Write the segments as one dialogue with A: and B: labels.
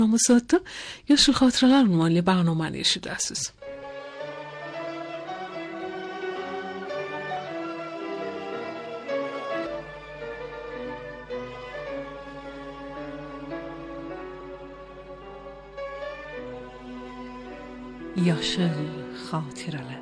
A: Namazatda Yaşıl Xatirələr ünvanlı proqramını eşidəsiniz. Yaşıl Xatirələr.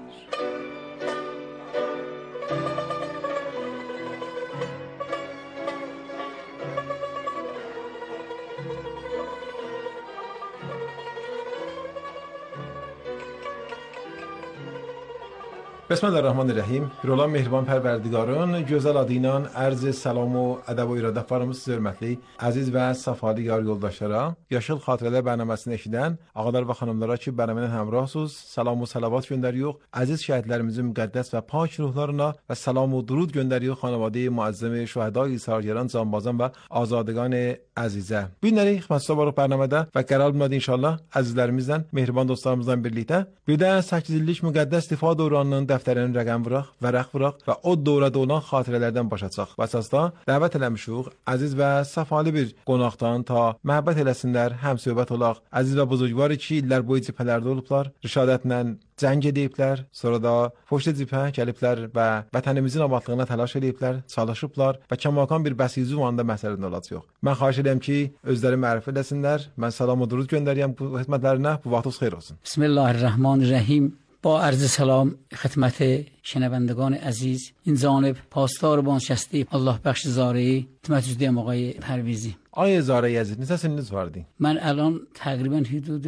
B: Bismillahirrahmanirrahim. Rolan Mehriban Pərverdigarın gözəl adı ilə ərz salam və ədəb və irədəflarımız hörmətli, əziz və səfalı yar yoldaşlara, Yaşıl Xatirələr bərnaməsini eşidən ağalar və xanımlara ki, bərnamə həmrahsınız, salam və salavat göndəririk. Əziz şəhidlərimizin müqəddəs və pak ruhlarına və salam və durud göndəririk xanəvadə-i müəzzəm şühədai sərgəran, canbazan və azadəgan əzizə. Bu günləri xidmətçidə varıq bərnamədə və qərar bilmədi inşallah əzizlərimizlə, mehriban dostlarımızla birlikdə. Bir də 8 illik müqəddəs difa dövranının dəftərinin rəqəm vıraq, vərəq vıraq və o dövrədə olan xatirələrdən başacaq. Və əsasda dəvət eləmişik əziz və səfalı bir qonaqdan ta məhəbbət eləsinlər, həm söhbət olaq. Əziz və buzurgvar ki, illər boyu cibhələrdə olublar, rişadətlə cəng ediblər, sonra da poçta cibhə gəliblər və vətənimizin abadlığına təlaş ediblər, çalışıblar və kəmakan bir bəsizi ünvanında məsəlində olacaq. Mən xahiş edirəm ki, özləri mərifə eləsinlər. Mən salam və durud göndərirəm bu xidmətlərinə. Bu vaxtınız xeyir olsun.
C: Bismillahirrahmanirrahim. با عرض سلام خدمت شنوندگان عزیز، این جانب پاسدار بازنشسته الله بخش زارعی خدمت آقای پرویزی.
B: آقای زارعی عزیز، نسا سنiniz vardı؟
C: من الان تقریبا حدود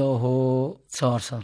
C: 54 سال.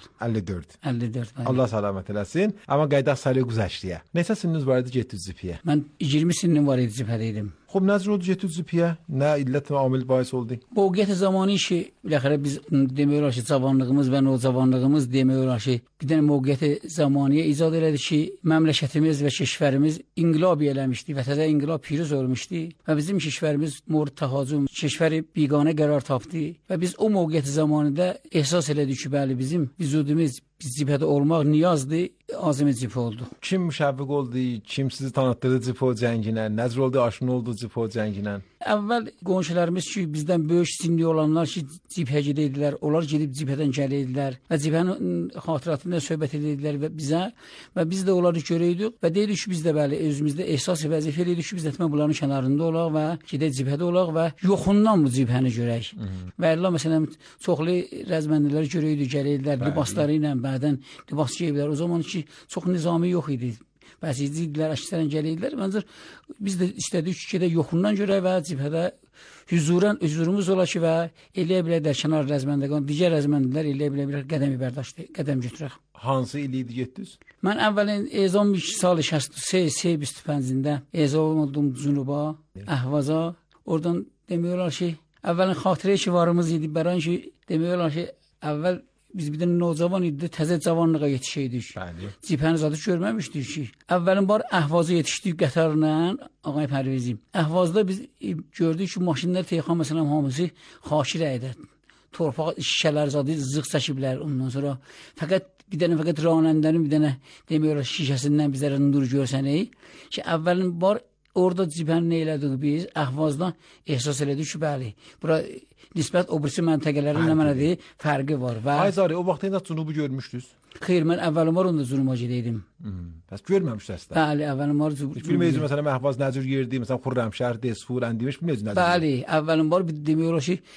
C: 54.
B: Allah selamet eləsin. Amma qaydaq saylı güzəşdiyə. Neçə sininiz var idi getdiniz cibhəyə?
C: Mən 20 sinim var idi cibhədəydim.
B: خب نظر oldu getdiniz cibhəyə? Nə illət və amil bahis oldu?
C: موقعیت زمانی که بالاخره biz demək ki cavanlığımız və nocavanlığımız demək ki bir dənə موقعیت زمانی ایجاد elədi ki məmləkətimiz və keşvərimiz inqilab eləmişdi və təzə inqilab piruz olmuşdu və bizim keşvərimiz murd tahacüm keşvəri biganə qərar tapdı və biz o موقعیت zamanında ehsas elədik ki bəli bizim vücudumuz cibhədə olmaq niyazdır, azami cibhə oldu.
B: Kim müşəvviq oldu, kim sizi tanıtdırdı cibhə cənginə, nəzr oldu, aşina oldu cibhə cənginə?
C: Əvvəl qonşularımız ki, bizdən böyük sinli olanlar ki, cibhə gedirlər, onlar gedib cibhədən gəlirlər və cibhənin xatirəsindən söhbət edirlər və bizə və biz də onları görəydik və deyirik ki, biz də bəli özümüzdə ehsas vəzifə elədik ki, biz də bunların kənarında olaq və gedək cibhədə olaq və yoxundan bu cibhəni görək. Və Allah məsələn çoxlu rəzməndilər görəydik, gəlirlər libasları ilə, bədən libas geyiblər. O zaman ki, çox nizami yox idi. Bəziydilər, əksərən gəlirlər. Məncə biz də istədik ki, gedək yoxundan görək və cibhədə hüzurumuz ola ki və eləyə bilərlər kənar rəzməndəqan, digər rəzməndilər eləyə bilər qədəmi bərdاشت, qədəm götürək.
B: Hansı il idi getdiniz?
C: Mən əvvəlin ezam salı 23-25-də ezam oldum Cünuba, Əhvaza. Oradan demək olar ki, əvvəlin xatirə ki varımız idi. Bəran ki, demək olar ki, əvvəl biz bir dənə nocavan idi, təzə cavanlığa yetişəydik. Cibhəni zadı görməmişdik ki. Əvvəlin bar Əhvaza yetişdik qatarla, ağay Pərvizi. Əhvazda biz gördük ki, maşınlar Teyxan məsələn hamısı xaşir əydə. Torpaq şişələr zadı zıq çəkiblər ondan sonra. Fəqət ranəndənin bir dənə demək olar şişəsindən bizlərə nur görsənək ki, əvvəlin bar orada cibhəni nə elədik biz? Əhvazdan ehsas elədik ki, bəli. Bura nisbət o birisi məntəqələrin nə mənədir? Fərqi var.
B: Ay Zari, o vaxtında Cunubu görmüşdünüz?
C: Xeyr, mən əvvəlim var onda Cunuma gedəydim.
B: Bəs görməmişdiniz də?
C: Bəli, əvvəlim var.
B: Bilməyiz məsələn Əhvaz nə cür yerdi, məsələn Xürrəmşəhər, Desfur, Əndiymiş bilməyiz nə cür?
C: Bəli, əvvəlim var bir demək olar ki,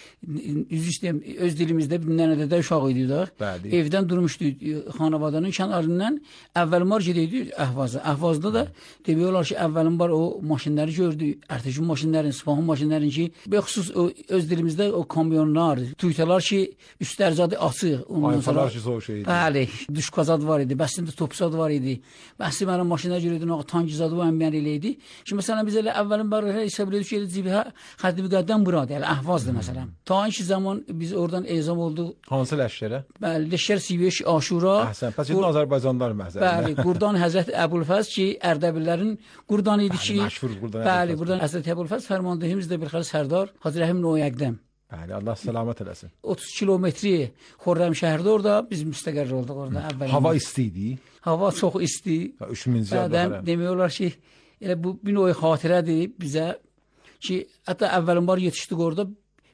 C: öz dilimizdə bir nənədədə uşaq idik də. Evdən durmuşduq xanavadanın kənarından. Əvvəlim var gedəydik Əhvaza. Əhvazda da demək olar ki, əvvəlim var o maşınları gördük. Ərtəşin maşınların, Sifahın maşınların ki, bəxüsus öz dilimizdə o kamyonlar, tuytalar ki, üstlərzadı açıq.
B: Ayfalar ki, soğuk şeydi.
C: Bəli. Düşkazad var idi, bəsində topsad var idi. Bəsi mənim maşına görürdün, tankizadı o əmyan elə idi. Ki, məsələn, biz elə əvvəlin barələ hesab edik ki, cibhə xəddi qəddən buradı, yəni Əhvazdır məsələn. Ta inki zaman biz oradan ezam olduq.
B: Hansı ləşkərə?
C: Bəli, Leşkər Siviyeş Aşura.
B: Əhsən, pəs edin Azərbaycanlar məhzərində.
C: Bəli, Qurdan Həzrət Əbulfəz ki, Ərdəbillərin Qurdan idi ki,
B: məşhur Qurdan.
C: Bəli, Qurdan Həzrət Əbulfəz fərmandehimiz də bir xəli sərdar Hacı Rəhim Noyəqdəm.
B: Bəli, Allah səlamət eləsin.
C: 30 kilometri Xürrəmşəhərdə orada biz müstəqər olduq orada əvvələn.
B: Hava isti idi.
C: Hava çox isti.
B: Üşümüz yaddır.
C: Demək olar ki, elə bu bir növ xatirədir bizə ki, hətta əvvəlin var yetişdik orada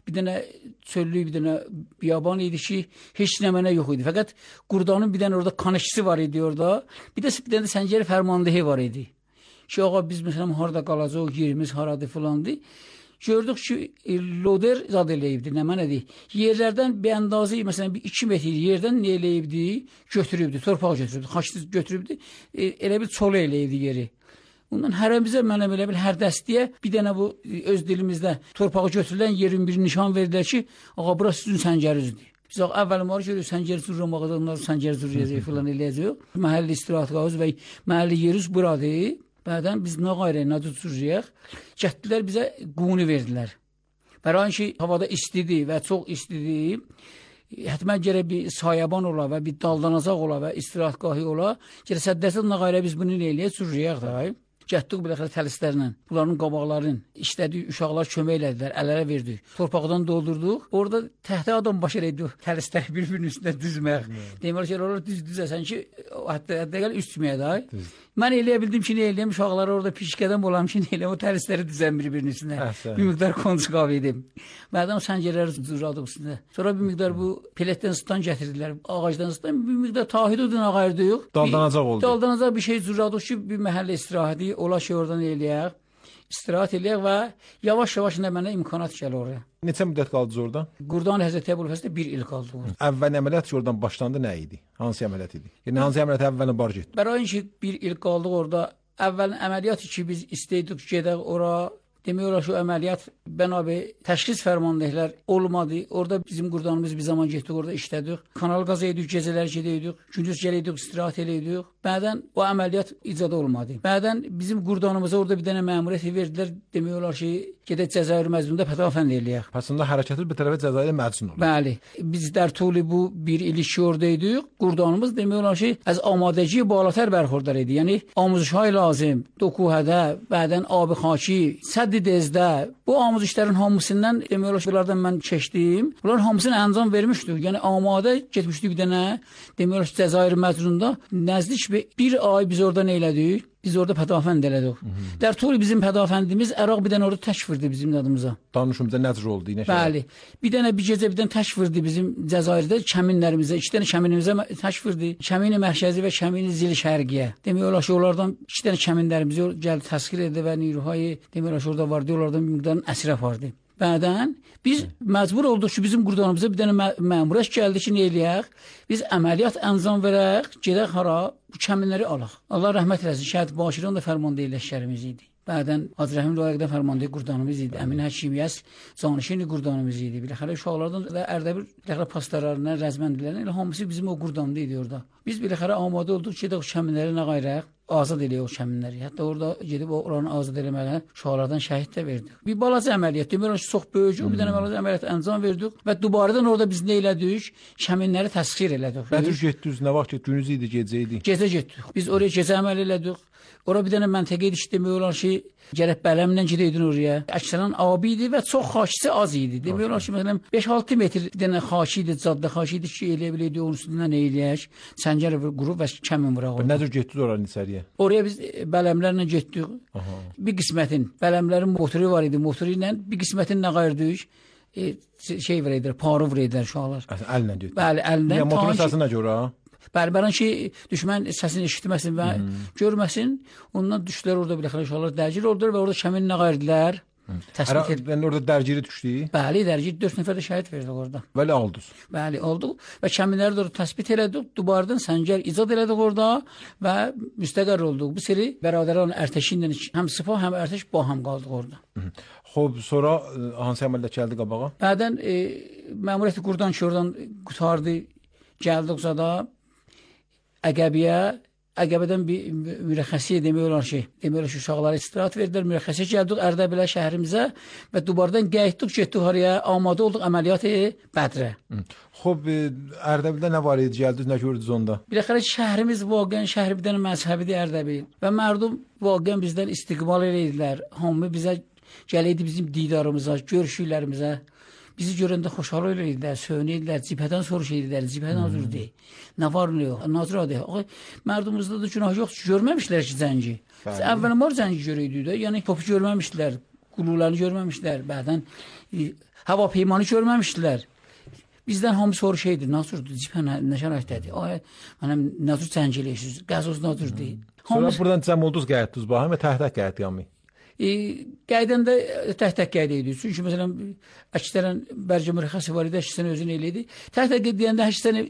C: bir dənə çöllük, bir dənə biyaban idi ki, heç nə mənə yox idi. Fəqət Qurdanın bir dənə orada kanışçısı var idi orada. Bir dənə Səncəri fərmandehi var idi. Ki, ağa biz məsələn harada qalacaq, yerimiz haradır filandı. Gördük ki, loder zad eləyibdi, nə mənədir? Yerlərdən bir əndazı, məsələn, 2 metr yerdən nə eləyibdi? Götürübdü, torpaq götürübdü, xaçlı götürübdü, elə bir çolu eləyibdi yeri. Ondan hərəmizə mənəm elə bil hər dəstəyə bir dənə bu öz dilimizdə torpağı götürülən yerin bir nişan verdilər ki, ağa, burası sizin Səncərinizdir. Biz əvvəl var görürük, Səncəri zurramaqda, onlar Səncəri zurrayacaq filan eləyəcək. Məhəlli istirahat qavuz və məhəlli yerimiz buradır. Bədən biz nə qayrə, nə tutacaq? Gətdilər bizə quni verdilər. Bəran ki, havada istidir və çox istidir. Hətmən gərək bir sayaban ola və bir daldanacaq ola və istirahatgahı ola. Gərək səddəsə nə qayrə biz bunu eləyək, sürüyək da. Gətdik biləxərə təlislərlə, bunların qabaqların işlədik, uşaqlar kömək elədilər, əllərə verdik. Torpaqdan doldurduq. Orada təhtə adam baş eləydik, təlisləri bir-birinin üstündə düzmək. Deməli ki, orada düzəsən ki, hətta gəl üstməyə da. Mən eləyə bildim ki, nə eləyəm, uşaqları orada pişkədən olam ki, nə eləyəm, o təlisləri düzən bir-birinin üstündə. Bir miqdar konçuqav edim. Mədən o səncərləri düzradıq üstündə. Sonra bir miqdar bu peletdən stan gətirdilər, ağacdan stan, bir miqdar tahid odun ağayırdıq.
B: Daldanacaq oldu.
C: Daldanacaq bir şey düzradıq ki, bir məhəllə istirahəti, ola ki, oradan eləyək, istirahat eləyək və yavaş-yavaş mənə imkanat gəlir oraya.
B: Neçə müddət qaldınız orada?
C: Qurdan Həzrət Əbülfəzdə 1 il qaldı orada.
B: Əvvəl əməliyyat ki, oradan başlandı nə idi? Hansı əməliyyat idi? Yəni hansı əməliyyat əvvələn bar getdi?
C: Bərayin ki, 1 il qaldıq orada. Əvvəlin əməliyyat ki, biz istəydik gedək ora. Demək olar ki, əməliyyat bənabi təşxis fərmandehlər olmadı. Orada bizim Qurdanımız bir zaman getdik, orada işlədik. Kanal qaz edik, gecələr gedəydik, gündüz gələydik, istirahat eləydik. Bədən o əməliyyat icada olmadı. Bədən bizim Qurdanımıza orada bir dənə məmuriyyət verdilər. Demək olar ki, gedək Cəzair məzmununda pətafənd eləyək.
B: Aslında hərəkəti bir tərəfə Cəzairə məcun olur.
C: Bəli. Biz dərtuli bu 1 il ki oradaydık. Qurdanımız demək olar ki, az amadəciyə balatər bərxordar idi. Yəni amuzuşay lazım, dokuhədə, bədən abi xaki, dezdə bu amuz işlərin hamısından demək olar ki, bunlardan mən keçdim. Bunların hamısını əncam vermişdik. Yəni amadə getmişdik bir dənə demək olar ki, Cəzair məcnunda nəzdik bir ay biz orada nə elədik? Biz orada pədafənd elədik. Dərtuli bizim pədafəndimiz Əraq bir dənə orada təşvirdi bizim adımıza.
B: Danışımıza nəcr oldu?
C: Bəli. Bir dənə bir gecə bir dənə təşvirdi bizim Cəzairdə kəminlərimizə. 2 dənə kəminimizə təşvirdi. Kəmini mərkəzi və kəmini zil şərqiyə. Demək olar ki, onlardan 2 dənə kəminlərimizi gəldi təsxir etdi və Niruhayı demək olar ki, orada vardı. Onlardan bir miqdarın əsir apardı. Bədən biz məcbur olduq ki, bizim Qurdanımıza bir dənə məmuriyyət gəldi ki, nə eləyək? Biz əməliyyat əncam verək, gedək hara, bu kəminləri alaq. Allah rəhmət eləsin, Şəhid Başirin də fərmandehi leşkərimiz idi. Bədən Hacı Rəhim Layiqdən fərmandehi Qurdanımız idi. Əmin Həkimiyyəs Zanişini Qurdanımız idi. Biləxərə uşaqlardan da Ərdəbil biləxərə pastarlarından, rəzməndilərdən elə hamısı bizim o Qurdandı idi orada. Biz biləxərə amadə olduq ki, o kəminləri nə qayraq? Azad eləyək o kəminləri. Hətta orada gedib oranı azad eləməyə uşaqlardan şəhid də verdik. Bir balaca əməliyyat, demək ki, çox böyük, bir dənə balaca əməliyyat əncam verdik və dubarədən orada biz nə elədik? Kəminləri təsxir elədik.
B: Bədir getdiniz, nə vaxt gündüz idi, gecə idi?
C: Gecə getdik. Biz oraya gecə əməl elədik. Ora bir dənə məntəqə idi, demək olar ki, gərək bələmlə gedəydin oraya. Əksərən abi idi və çox xaçisi az idi. Demək olar ki, məsələn 5-6 metr bir dənə xaçı idi, caddə xaçı idi ki, eləyə biləydi, onun üstündən nə eləyək? Səngər qurub və kəmin vuraq.
B: Nədir getdiniz oranın içəriyə?
C: Oraya biz bələmlərlə getdik. Bir qismətin bələmlərin motoru var idi. Motoru ilə bir qismətin nə qayırdık? Şey verəydilər, parı verəydilər uşaqlar.
B: Əllə getdik.
C: Bəli, əllə.
B: Yəni motorun səsinə görə?
C: Bəli, ki, düşmən səsini eşitməsin və görməsin. Ondan düşdülər orada biləxərə uşaqlar dərgir oldular və orada kəmin nə qayırdılar?
B: Yəni orada dərgiri düşdü?
C: Bəli, dərgir 4 nəfər də şəhid verdik orada.
B: Bəli, aldınız.
C: Bəli, aldıq və kəminləri də orada təsbit elədik. Dubardan səngər icad elədik orada və müstəqər olduq. Bu seri bərabərən ərtəşi ilə həm Sıfa, həm ərtəş baham qaldıq orada.
B: Xoş, sonra hansı əməliyyat gəldi qabağa?
C: Bədən məmuriyyəti Qurdan ki, oradan qutardı, gəldik zada Əqəbiyə. Əqəbədən bir mürəxxəsi demək olar ki, uşaqlara istirahat verdilər, mürəxxəsə gəldik Ərdəbilə şəhrimizə və dubardan getdik haraya, amadə olduq əməliyyat Bədrə.
B: Xoş, Ərdəbildə nə var idi, gəldiniz, nə gördünüz onda?
C: Biləxərə şəhrimiz vaqiən şəhri bir dənə məzhəbidir Ərdəbil və mərdum vaqiən bizdən istiqbal eləydilər. Hamı bizə gələydi bizim didarımıza, görüşüklərimizə. Bizi görəndə xoşhalı eləydilər, söynəydilər, cibhədən soruşaydilər, cibhə nazırdır, nə var, nə yox, nazıradır. Mərdumuzda da günah yoxdur, görməmişlər ki, zəngi. Əvvələn var zəngi görüydü də, yəni topu görməmişdilər. quluları görməmişdilər, bədən hava peymanı görməmişdilər. Bizdən hamı soruşaydı, nasıldır, cibhə nə şəraitdədir? Ay, mənəm nasıl cəng eləyirsiniz? Qəzoz nasıldır?
B: Sonra buradan cəm oldunuz, qayıtdınız bax, və tək-tək qayıtdınız.
C: Qaydanda tək-tək qayda idi. Çünki məsələn əksərən bərcə mürəxəsi var idi, əksərən özünü eləyirdi. Tək-tək deyəndə əksərən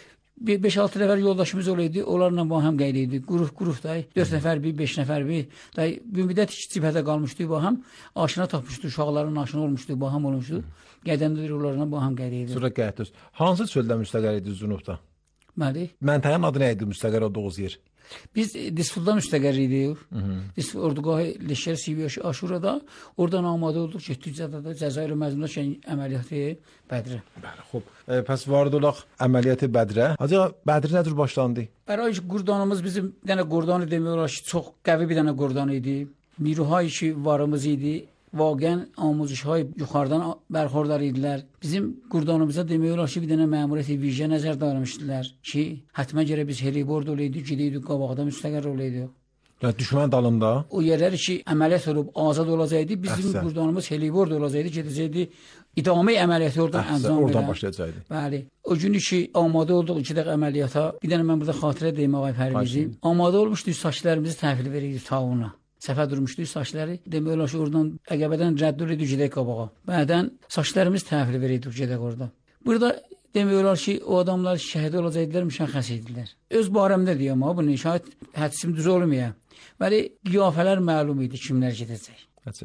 C: 5-6 nəfər yoldaşımız olaydı, onlarla bu həm qayda idi. Qrup da 4 nəfər bir, 5 nəfər bir. Da bir müddət cibhədə qalmışdı bu həm. Aşina tapmışdı, uşaqların aşina olmuşdu, bu həm olmuşdu. Qaydanda onlarla bu həm qayda idi.
B: Sonra qayıtdınız. Hansı çöldə müstəqər idiniz Cünubda?
C: Bəli.
B: Məntəqənin adı nə idi müstəqər olduğunuz yer?
C: Biz Disfuldan müstəqər idik. Ordugah Leşkər Siviyaş Aşurada. Oradan amadə olduq, getdik Cəzair Məzmundaş əməliyyatı Bədrə.
B: Bəli, xoş. Pəs vardı olaq əməliyyatı Bədrə. Acaba Bədr nə cür başlandı?
C: Bəli, qurdanımız bizim bir dənə qurdanı demək olar ki, çox qəvi bir dənə qurdan idi. Miruhay ki varımız idi. Vaqən amuzuşhay yuxarıdan bərxordar idilər. Bizim qurdanımıza demək olar ki, bir dənə məmuriyyət vicə nəzərdə almışdılar ki, hətmə görə biz helibord olaydı, gedəydik qabaqda müstəqər olaydı.
B: Yəni düşmən dalında.
C: O yerlər ki, əməliyyat olub azad olacaqdı, bizim qurdanımız helibord olacaqdı, gedəcəkdi. İdamə əməliyyatı oradan əncam
B: oradan başlayacaqdı.
C: Bəli. O gün ki, amadə olduq 2 dəqiqə əməliyyata. Bir dənə mən burada xatirə deyim ağay Pərvizi. Amadə olmuşdu, saçlarımızı təhvil verirdik tauna. Səfər durmuşdu saçları. Demək olar ki, oradan əqəbədən rədd olurdu gedək qabağa. Bədən saçlarımız təhvil verirdik gedək orada. Burada demək olar ki, o adamlar şəhid olacaqdılar, müşəxəs idilər. Öz barəmdə deyəm ha, bunu şahid hədisim düz olmaya. Bəli, qiyafələr məlum idi kimlər gedəcək.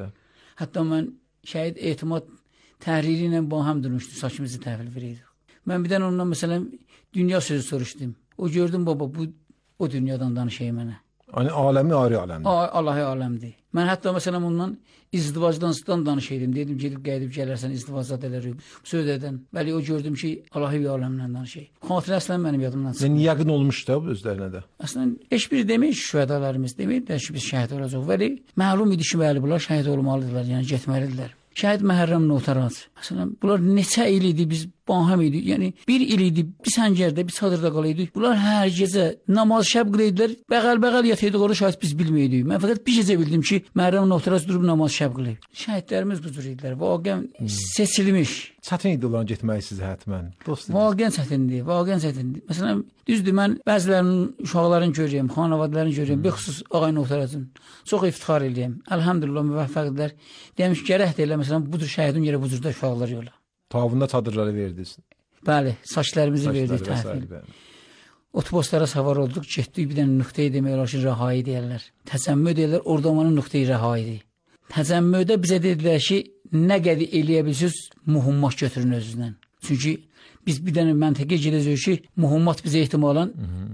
C: Hətta mən şəhid Etimad təhriri ilə bu həm durmuşdu, saçımızı təhvil verirdik. Mən bir dənə ondan məsələn dünya sözü soruşdum. O gördüm baba bu o dünyadan danışayım mənə.
B: Yəni aləmi ayrı aləmdir.
C: Allahi aləmdir. Mən hətta məsələn ondan izdivacdan danışaydım. Dedim gedib gəlib gələrsən izdivacdadələr söhbətdən. Bəli o gördüm ki, Allahi bir aləmdən danışayım. Xatirə əslən mənim yadımdan çıxdı.
B: Yəni yəqin olmuşdu da bu özlərinə də.
C: Əslən heç biri demək ki, şühədalarımız deməyiblər ki, biz şəhid olacağıq. Bəli məlum idi ki, bəli bunlar şəhid olmalıdırlar, yəni getməlidirlər. Şəhid Məhərrəm Notaraz. Məsələn, bunlar neçə il idi biz baham idi. Yəni bir il idi bir səngərdə, bir çadırda qalıyorduk. Bunlar hər gecə namaz şəb qılaydılar. Bəğəl yatıyorduk orada şahid biz bilməydik. Mən fəqət bir gecə bildim ki, Məhərrəm Notaraz durub namaz şəb qılayıb. Şəhidlərimiz bu cür idilər. Vaqən seçilmiş.
B: Çətin idi olan getmək sizə hətmən.
C: Vaqən çətindir, vaqən çətindir. Məsələn, düzdür mən bəzilərinin uşaqlarını görürəm, xanavadlarını görürəm, bəxüsus ağay Notarazın. Çox iftixar edirəm. Elhamdülillah müvəffəqdirlər. Demiş gərəkdir elə məsələn bu cür şəhidin yerə bu cürdə uşaqlar yola.
B: Tavunda çadırları verdiniz.
C: Bəli, saçlarımızı verdik təhvil. Otobuslara savar olduq, getdik bir dənə nöqtəyi demək olar ki, rəhai deyərlər. Təzəmmü deyərlər, ordamanın nöqtəyi rəhaidir. Təzəmmüdə bizə dedilər ki, nə qədi eləyə bilirsiniz, muhummat götürün özündən. Çünki biz bir dənə məntəqə gedəcəyik ki, muhummat bizə ehtimalən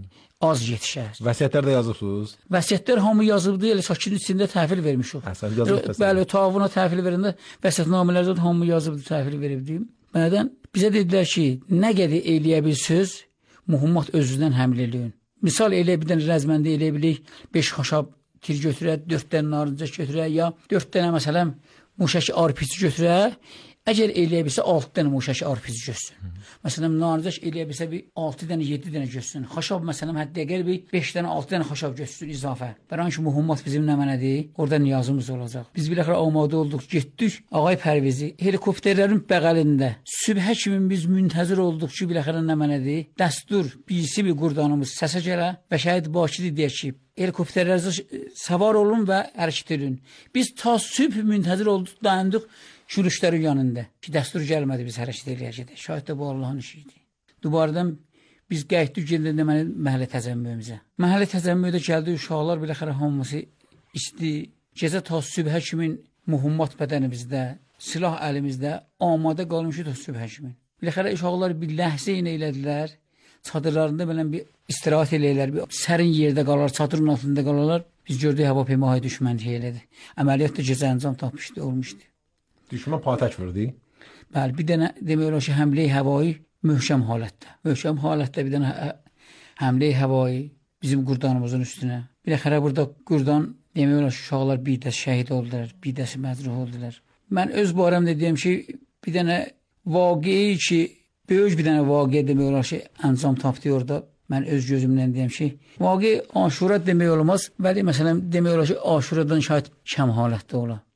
C: az yetişər.
B: Vəsiyyətlər də yazıbsınız?
C: Vəsiyyətlər hamı yazıbdı, elə sakin içində təhvil vermişik. Bəli, tavuna təhvil verəndə vəsiyyətnamələrdə hamı yazıbdı, təhvil veribdi. Məndən bizə dedilər ki, nə qədi eləyə bilirsiniz, muhummat özünüzdən həml eləyin. Misal elə bir dənə rəzməndə elə bilik 5 xaşab tir götürə, 4 dənə narıncaq götürə, ya 4 dənə məsələn muşəki arpici götürə, əgər eləyə bilsə 6 dənə muşəki arpici götürsün. Məsələn, narıncaq eləyə bilsə bir 6 dənə, 7 dənə götürsün. Xaşab məsələn hətta əgər bir 5 dənə, 6 dənə xaşab götürsün izafə. Bəran ki, muhummat bizim nəmənədir, orada niyazımız olacaq. Biz biləxərə amadə olduq, getdik Ağay Pərvizi, helikopterlərin bəğəlində. Sübhə kimi biz müntəzir olduq ki, biləxərə nəmənədir. Dəstur, birisi bir qurdanımız səsə gələ və şəhid Bakıdı deyək ki, helikopterlərdə savar olun və hərəkət edin. Biz ta sübh müntəzir olduq, dayandıq şürüşlərin yanında. Ki, dəstur gəlmədi, biz hərəkət eləyəcəkdik. Şahid də bu Allahın işiydi. Dubaradan biz qayıtdıq, gedib deməli məhəllə təzəmmüyümüzə. Məhəllə təzəmmüyüdə gəldi, uşaqlar biləxərə hamısı içdi. Gecə ta sübhə kimin muhummat bədənimizdə, silah əlimizdə, amadə qalmışı ta sübhə kimin. Biləxərə uşaqlar bir ləhzə ilə elədilər. Çadırlarında belə bir istirahət eləyirlər, bir sərin yerdə qalar, çadırın altında qalarlar. Biz gördük hava peymayı düşmənlik elədi. Əməliyyat da gecə əncam tapmışdı, olmuşdu.
B: Düşmən patək vurdu.
C: Bəli, bir dənə demək olar ki, həmlə-i havayı möhkəm halətdə. Möhkəm halətdə bir dənə həmlə-i havayı bizim qurdanımızın üstünə. Biləxərə burada qurdan demək olar ki, uşaqlar bir dəs şəhid oldular, bir dəsi məcruh oldular. Mən öz barəmdə deyəm ki, bir dənə vaqiyi ki, böyük bir dənə vaqiyə demək olar ki, əncam tapdı orada. Mən öz gözümdən deyəm ki, vaqi Aşura demək olmaz, bəli məsələn demək olar ki, Aşuradan şahid kəm halətdə ola.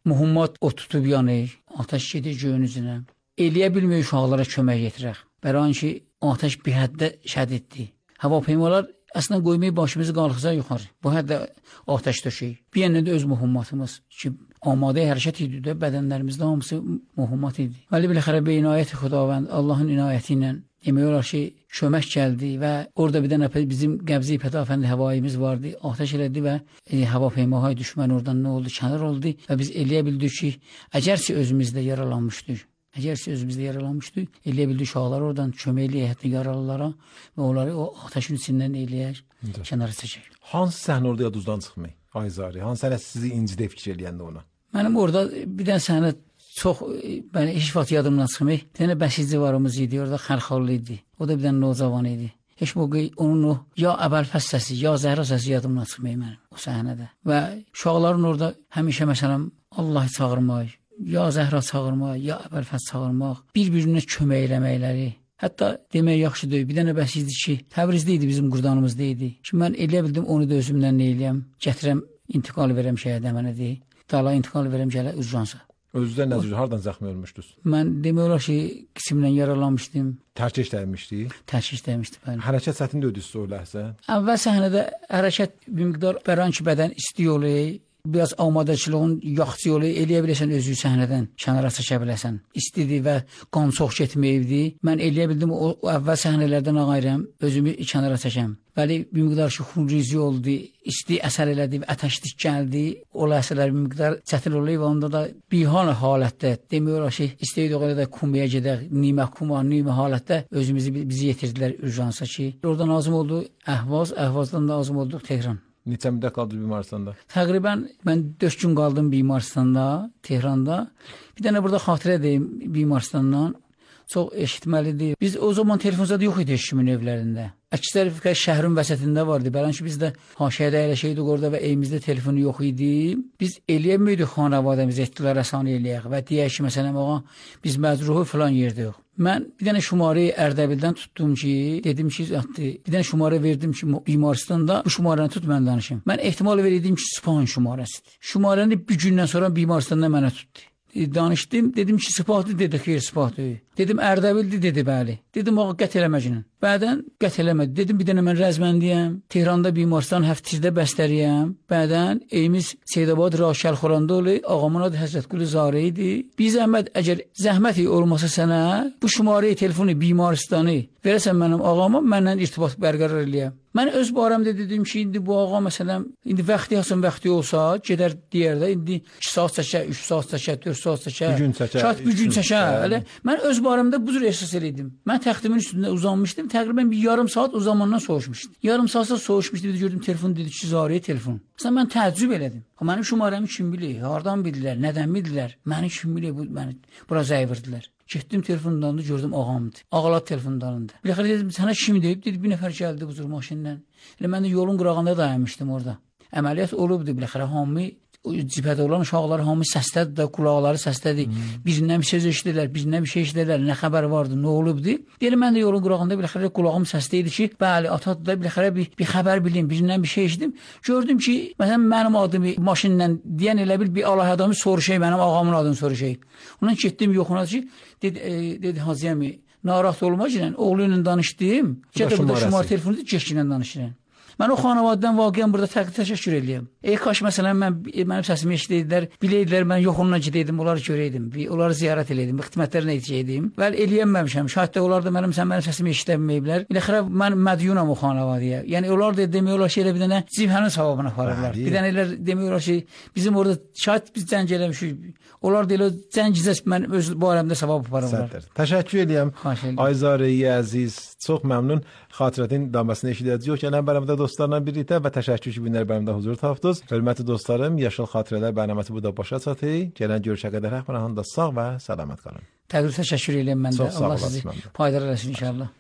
C: mühümmat o tutub yanır, ateş gedir göyün üzünə. Eləyə bilmir uşaqlara kömək yetirək. Bəran ki, ateş bir həddə şədiddir. Hava-peymalar əslən qoymayı başımızı qalxıza yuxarı. Bu həddə ateş döşək. Bir yana da öz mühümmatımız ki, amadə hərəkət idi də, bədənlərimizdə hamısı mühümmat idi. Vəli biləxərə bir inayət-i Xudavənd, Allahın inayəti ilə demək olar ki, kömək gəldi və orada bir dənə bizim Qəbzi Pətafəndi həvaimiz vardı. Ateş elədi və hava-peymahay düşmən oradan nə oldu, kənar oldu və biz eləyə bildik ki, əgərsi özümüzdə yaralanmışdıq. Əgərsə özümüzdə yaralanmışdıq, eləyə bildik uşaqlar oradan köməkli həyətdə yaralılara və onları o ateşin içindən eləyər, kənara çəkək.
B: Hansı səhnə orada yadınızdan çıxmır? Ayzari, hansı səhnə sizi incidə fikir eləyəndə ona?
C: Mənim orada bir dənə səhnə çox, heç vaxt yadımdan çıxmır. Bir dənə bəsici varımız idi, orada Xərxallı idi. O da bir dənə nocavan idi. Heç boğu onun o ya Əbəlfəz səsi, ya Zəhra səsi yadımdan çıxmır mənim o səhnədə. Və uşaqların orada həmişə məsələn Allahı çağırmaq, ya Zəhra çağırmaq, ya Əbəlfəz çağırmaq, bir-birinə kömək eləməkləri. Hətta demək yaxşı deyil. Bir dənə bəs idi ki, Təbrizdə idi, bizim qurdanımızda idi. Ki, mən eləyə bildim, onu da özümdən eləyəm. Gətirəm, intiqal verəm şəhədə mənə deyil. Dala intiqal verəm gələ Üzcansa.
B: Özünüzdən nə cür, hardan zəxmi ölmüşdünüz?
C: Mən demək olar ki, qismdən yaralanmışdım.
B: Tərkiş dəymişdi?
C: Tərkiş dəymişdi, bəli.
B: Hərəkət çətin döydünüz o ləhzə?
C: Əvvəl səhnədə hərəkət bir miqdar bəran ki, bədən isti yolu, biraz amadəçiliğin yaxçı yolu eləyə biləsən, özü səhnədən kənara çəkə biləsən. İstidir və qan çox getməyibdi. Mən eləyə bildim, o əvvəl səhnələrdən ağayrəm, özümü kənara çəkəm. Bəli, bir miqdar ki, xunrizi oldu, isti əsər elədi, ətəşlik gəldi. O ləhsələr bir miqdar çətin oldu və onda da bihal halətdə, demək olar ki, istəyirik elə də kumaya gedək, nimə halətdə özümüzü bizi yetirdilər Ürjansa ki, oradan lazım oldu Əhvaz, Əhvazdan da lazım olduq Tehran. Neçə müddət qaldınız Bimaristanda? Təqribən mən 4 gün qaldım Bimaristanda, Tehranda. Bir dənə burada xatirə deyim Bimaristandan. Çox eşitməlidir. Biz o zaman telefonda yox idi heç kimin evlərində. Əksər şəhərin vəsətində vardı. Bəlkə biz də haşiyədə əyləşəydik orada və evimizdə telefonu yox idi. Biz eləyəməydik xanavadəmizə etdilər rəsan eləyək və deyək ki, məsələn, ağa, biz məcruhu falan yerdəyik. Mən bir dənə şumarı Ərdəbildən tutdum ki, dedim ki, bir dənə şumarı verdim ki, Bimaristanda bu şumarəni tut, mən danışım. Mən ehtimal verirdim ki, Span şumarəsidir. Şumarəni bir gündən sonra Bimaristanda mənə tutdu. Danışdım, dedim ki, Sipahdır, dedi, xeyr, Sipahdır. Dedim, Ərdəbildir, dedi, bəli. Dedim, ağa, qət eləməcinin. Bədən qət eləmədi. Dedim, bir dənə mən rəzməndiyəm. Tehranda Bimaristan həftizdə bəstəriyəm. Bədən evimiz Seydabad Şəlxoranda olur. Ağamın adı Həzrətqulu Zarə idi. Bir zəhmət, əgər zəhməti olmasa sənə, bu şumarəyi telefonu Bimaristanı verəsən mənim ağama, mənlə irtibat bərqərar eləyəm. Mən öz barəmdə dedim ki, indi bu ağa məsələn, indi vaxtı olsa, gedər deyər də, indi 2 saat çəkər, 3 saat çəkər, 4 saat çəkər, bir gün çəkər. Mən öz barəmdə bu cür ehsas edirdim. Mən təxtimin üstündə uzanmışdım, təqribən bir yarım saat o zamandan soğuşmuşdu. Yarım saatsa soğuşmuşdu, gördüm telefon dedi ki, Zarəyə telefon. Məsələn, mən təəccüb elədim. Mənim şumarəmi kim bilir, hardan bildilər, nədən bildilər, məni kim bilir, məni bura zəyivirdilər. Getdim telefondan da gördüm ağamdı. Ağalar telefondandı. Biləxərə dedim, sənə kim deyib? Dedi, bir nəfər gəldi bu cür maşinlə. Elə mən də yolun qırağında dayanmışdım orada. Əməliyyat olubdu biləxərə, hamı cibhədə olan uşaqlar hamı səslədir də, qulaqları səslədir. Birindən bir söz eşidirlər, birindən bir şey eşidirlər, nə xəbər vardı, nə olubdu. Deyir, mən də yolun qırağında biləxərə qulağım səsləydi ki, bəli, atadır da biləxərə bir xəbər bilim, birindən bir şey eşidim. Gördüm ki, məsələn, mənim adımı maşinlə deyən elə bir Allah adamı soruşay, mənim ağamın adını soruşay. Ondan getdim yoxuna ki, dedi Hacıəmi, narahat olma ki, oğlu ilə danışdım. Gədə burada şumar telefonu da keşki ilə danışıram. Mən o xanavaddan vaqiən burada təşəkkür edirəm. Kaş məsələn mənim səsimi eşidəydilər, biləydilər mən yoxundan gedəydim, onları görəydim, onları ziyarət edəydim, xidmətlərinə yetişəydim. Bəli, eləyənməmişəm. Şahid də onlar da mənim səsimi eşidəməyiblər. Biləxərə mən mədyunam o xanavadaya. Yəni onlar da demək olar ki, elə bir dənə cibhənin savabını aparırlar. Bir dənə elə demək olar ki, bizim orada şahid biz cəng eləmişik. Onlar da elə cəngizə mən öz barəmdə savab aparırlar.
B: Təşəkkür edirəm. Ayzarəyə əziz, çox məmnun. Xatirətin damasını eşidəcəyik. Gələn bərəmdə dostlarla birlikdə və təşəkkür ki, günlər bərəmdə huzur tapdınız. Hörmətli dostlarım, Yaşıl Xatirələr bərnaməsi burada başa çatır. Gələn görüşə qədər rəhmənə sağ və salamat qalın. Təşəkkür edirəm mən də. Allah sizi payidar eləsin inşallah.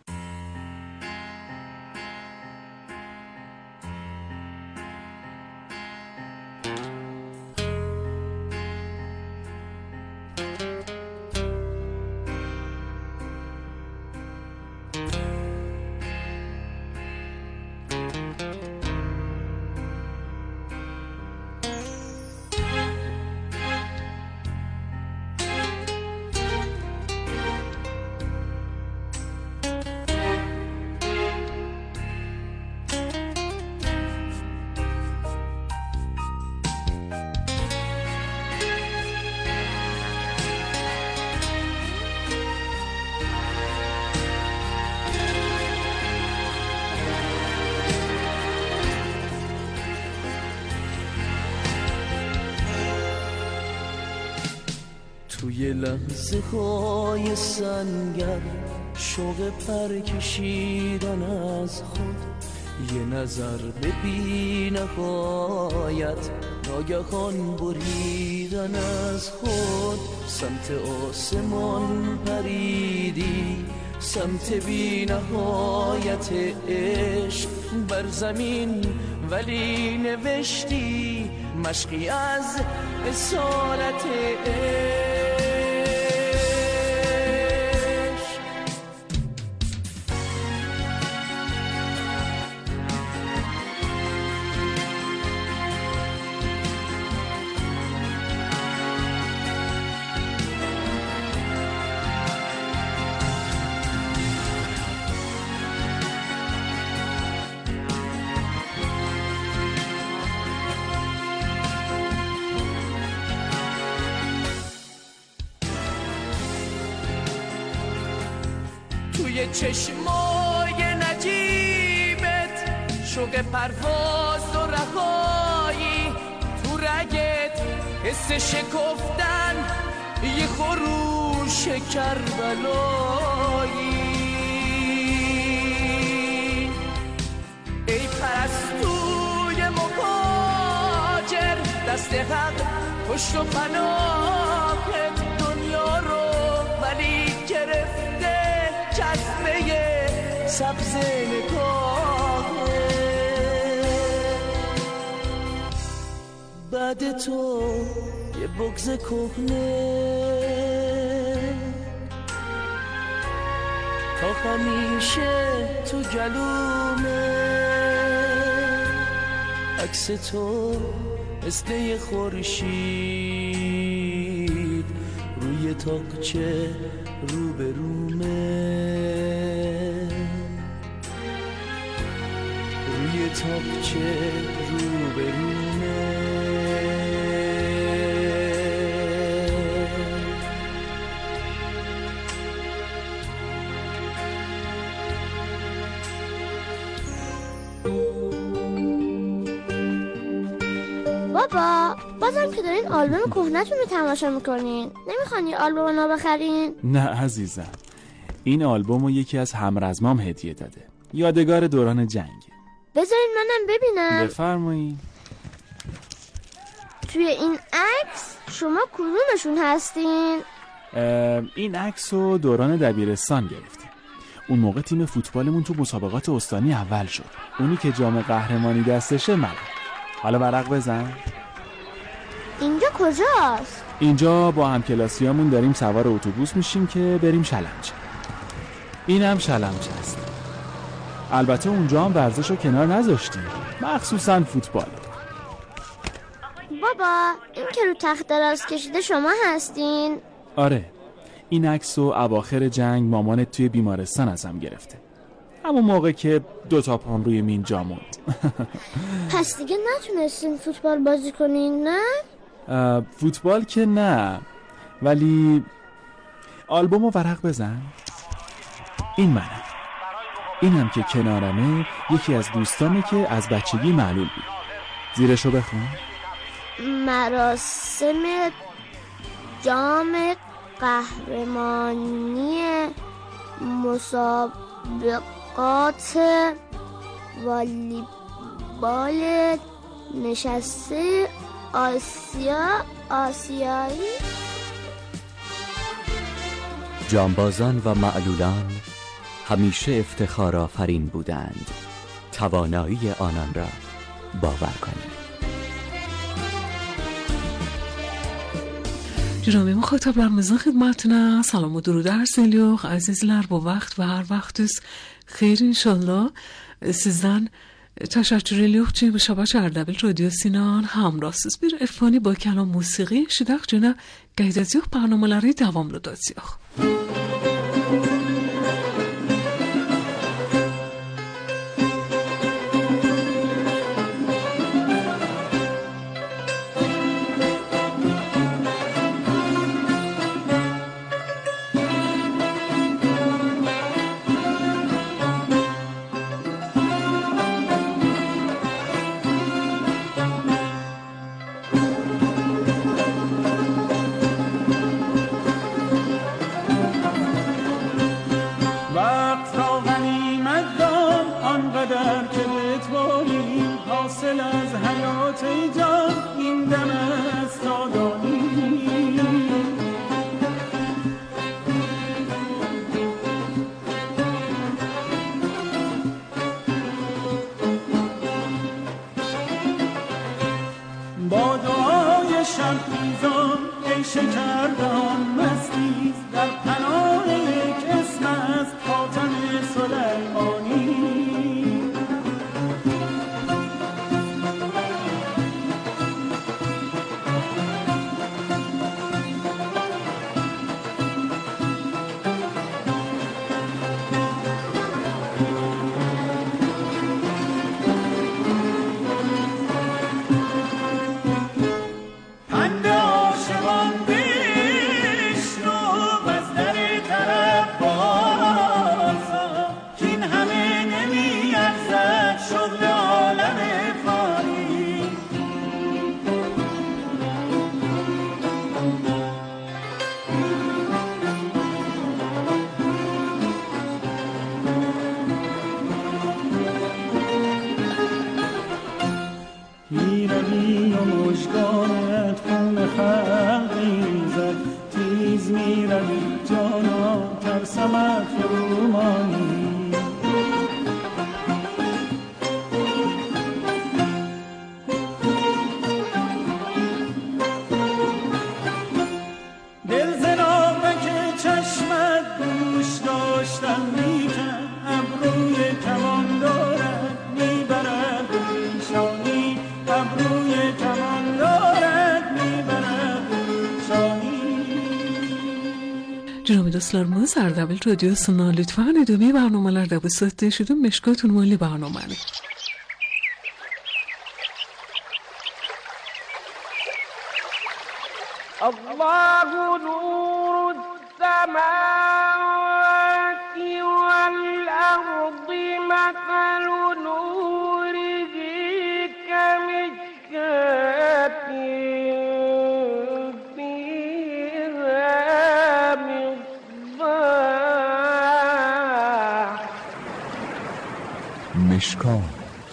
D: توی لحظه های سنگر شوق پر کشیدن از خود، یه نظر به بی نهایت ناگهان بریدن از خود. سمت آسمان پریدی، سمت بی نهایت عشق بر زمین، ولی نوشتی مشقی از اسارت عشق. توی چشمای نجیبت شوق پرواز و رهایی، تو رگت حس شکفتن یه خروش کربلایی. ای پرستوی مهاجر دست حق پشت و پناهت دنیا رو ولی گرفته جذبه سبز نگاهه. بعد تو یه بغض کهنه تا همیشه تو گلومه، عکس تو مثل یه خورشید روی تاقچه رو به رومه، روی تاقچه رو به رومه.
E: بابا بازم که دارین آلبوم کهنه‌تون رو تماشا میکنین، نمیخوان یه آلبوم نو بخرین؟
F: نه عزیزم، این آلبوم رو یکی از همرزمام هدیه داده، یادگار دوران جنگ.
E: بذارین منم ببینم.
F: بفرمایید.
E: توی این عکس شما کدومشون هستین؟
F: این عکس رو دوران دبیرستان گرفتیم. اون موقع تیم فوتبالمون تو مسابقات استانی اول شد. اونی که جام قهرمانی دستشه منم. حالا ورق بزن.
E: اینجا کجاست؟
F: اینجا با همکلاسیامون داریم سوار اتوبوس میشیم که بریم شلمچه. اینم شلمچه است. البته اونجا هم ورزش رو کنار نذاشتیم، مخصوصا فوتبال.
E: بابا این که رو تخت دراز کشیده شما هستین؟
F: آره، این عکس رو اواخر جنگ مامانت توی بیمارستان ازم گرفته، همون موقع که 2 پام روی مین جا موند.
E: پس دیگه نتونستین فوتبال بازی کنین نه؟
F: فوتبال که نه، ولی آلبوم رو ورق بزن. این منم. اینم که کنارمه یکی از دوستانه که از بچگی معلول بود. زیرشو بخون.
E: مراسم جام قهرمانی مسابقات والیبال نشسته آسیایی.
G: جانبازان و معلولان همیشه افتخار آفرین بودند. توانایی آنان را باور کنید.
A: جنابی مخاطبlarımızın xidmətinə salam و درود arz edirik. Əzizlər, bu vaxt və hər vaxtınız xeyir inşallah. Sizdən təşəkkür edirik ki, bu şəbəkə Ərdəbil Radiosundan hamrahsınız. Bir efsane با کلام موسیقی eşidək cənə qeyd edirik, برنامه‌ləri davamlı edəcəyik.
H: وقت را غنیمت دان، آنقدر که بتوانی حاصل از حیات ای جان، این دم است نادانی. با دعای شبخیزان ای شکردان مستیز، در پناه یک اسم است خاتم سلیمانی. میروی و مژگانت خون خلقی زد، تیز میروی جانا ترسمت فرومانی. دل زنابک چشمت گوش داشتم میکن، ابروی کمان دارد میبرد پیشانی، ابروی کمان دارد میبرد پیشانی.
A: جناب dostlarımız Ardabil Radyosu'na lütfen ödemi barnomalarda bu saatte şudum meşkatun mali barnomani.
I: Allahu nurus semavati vel ardi mathalu nurihi kemishkatin fiha misbah.
G: مشکات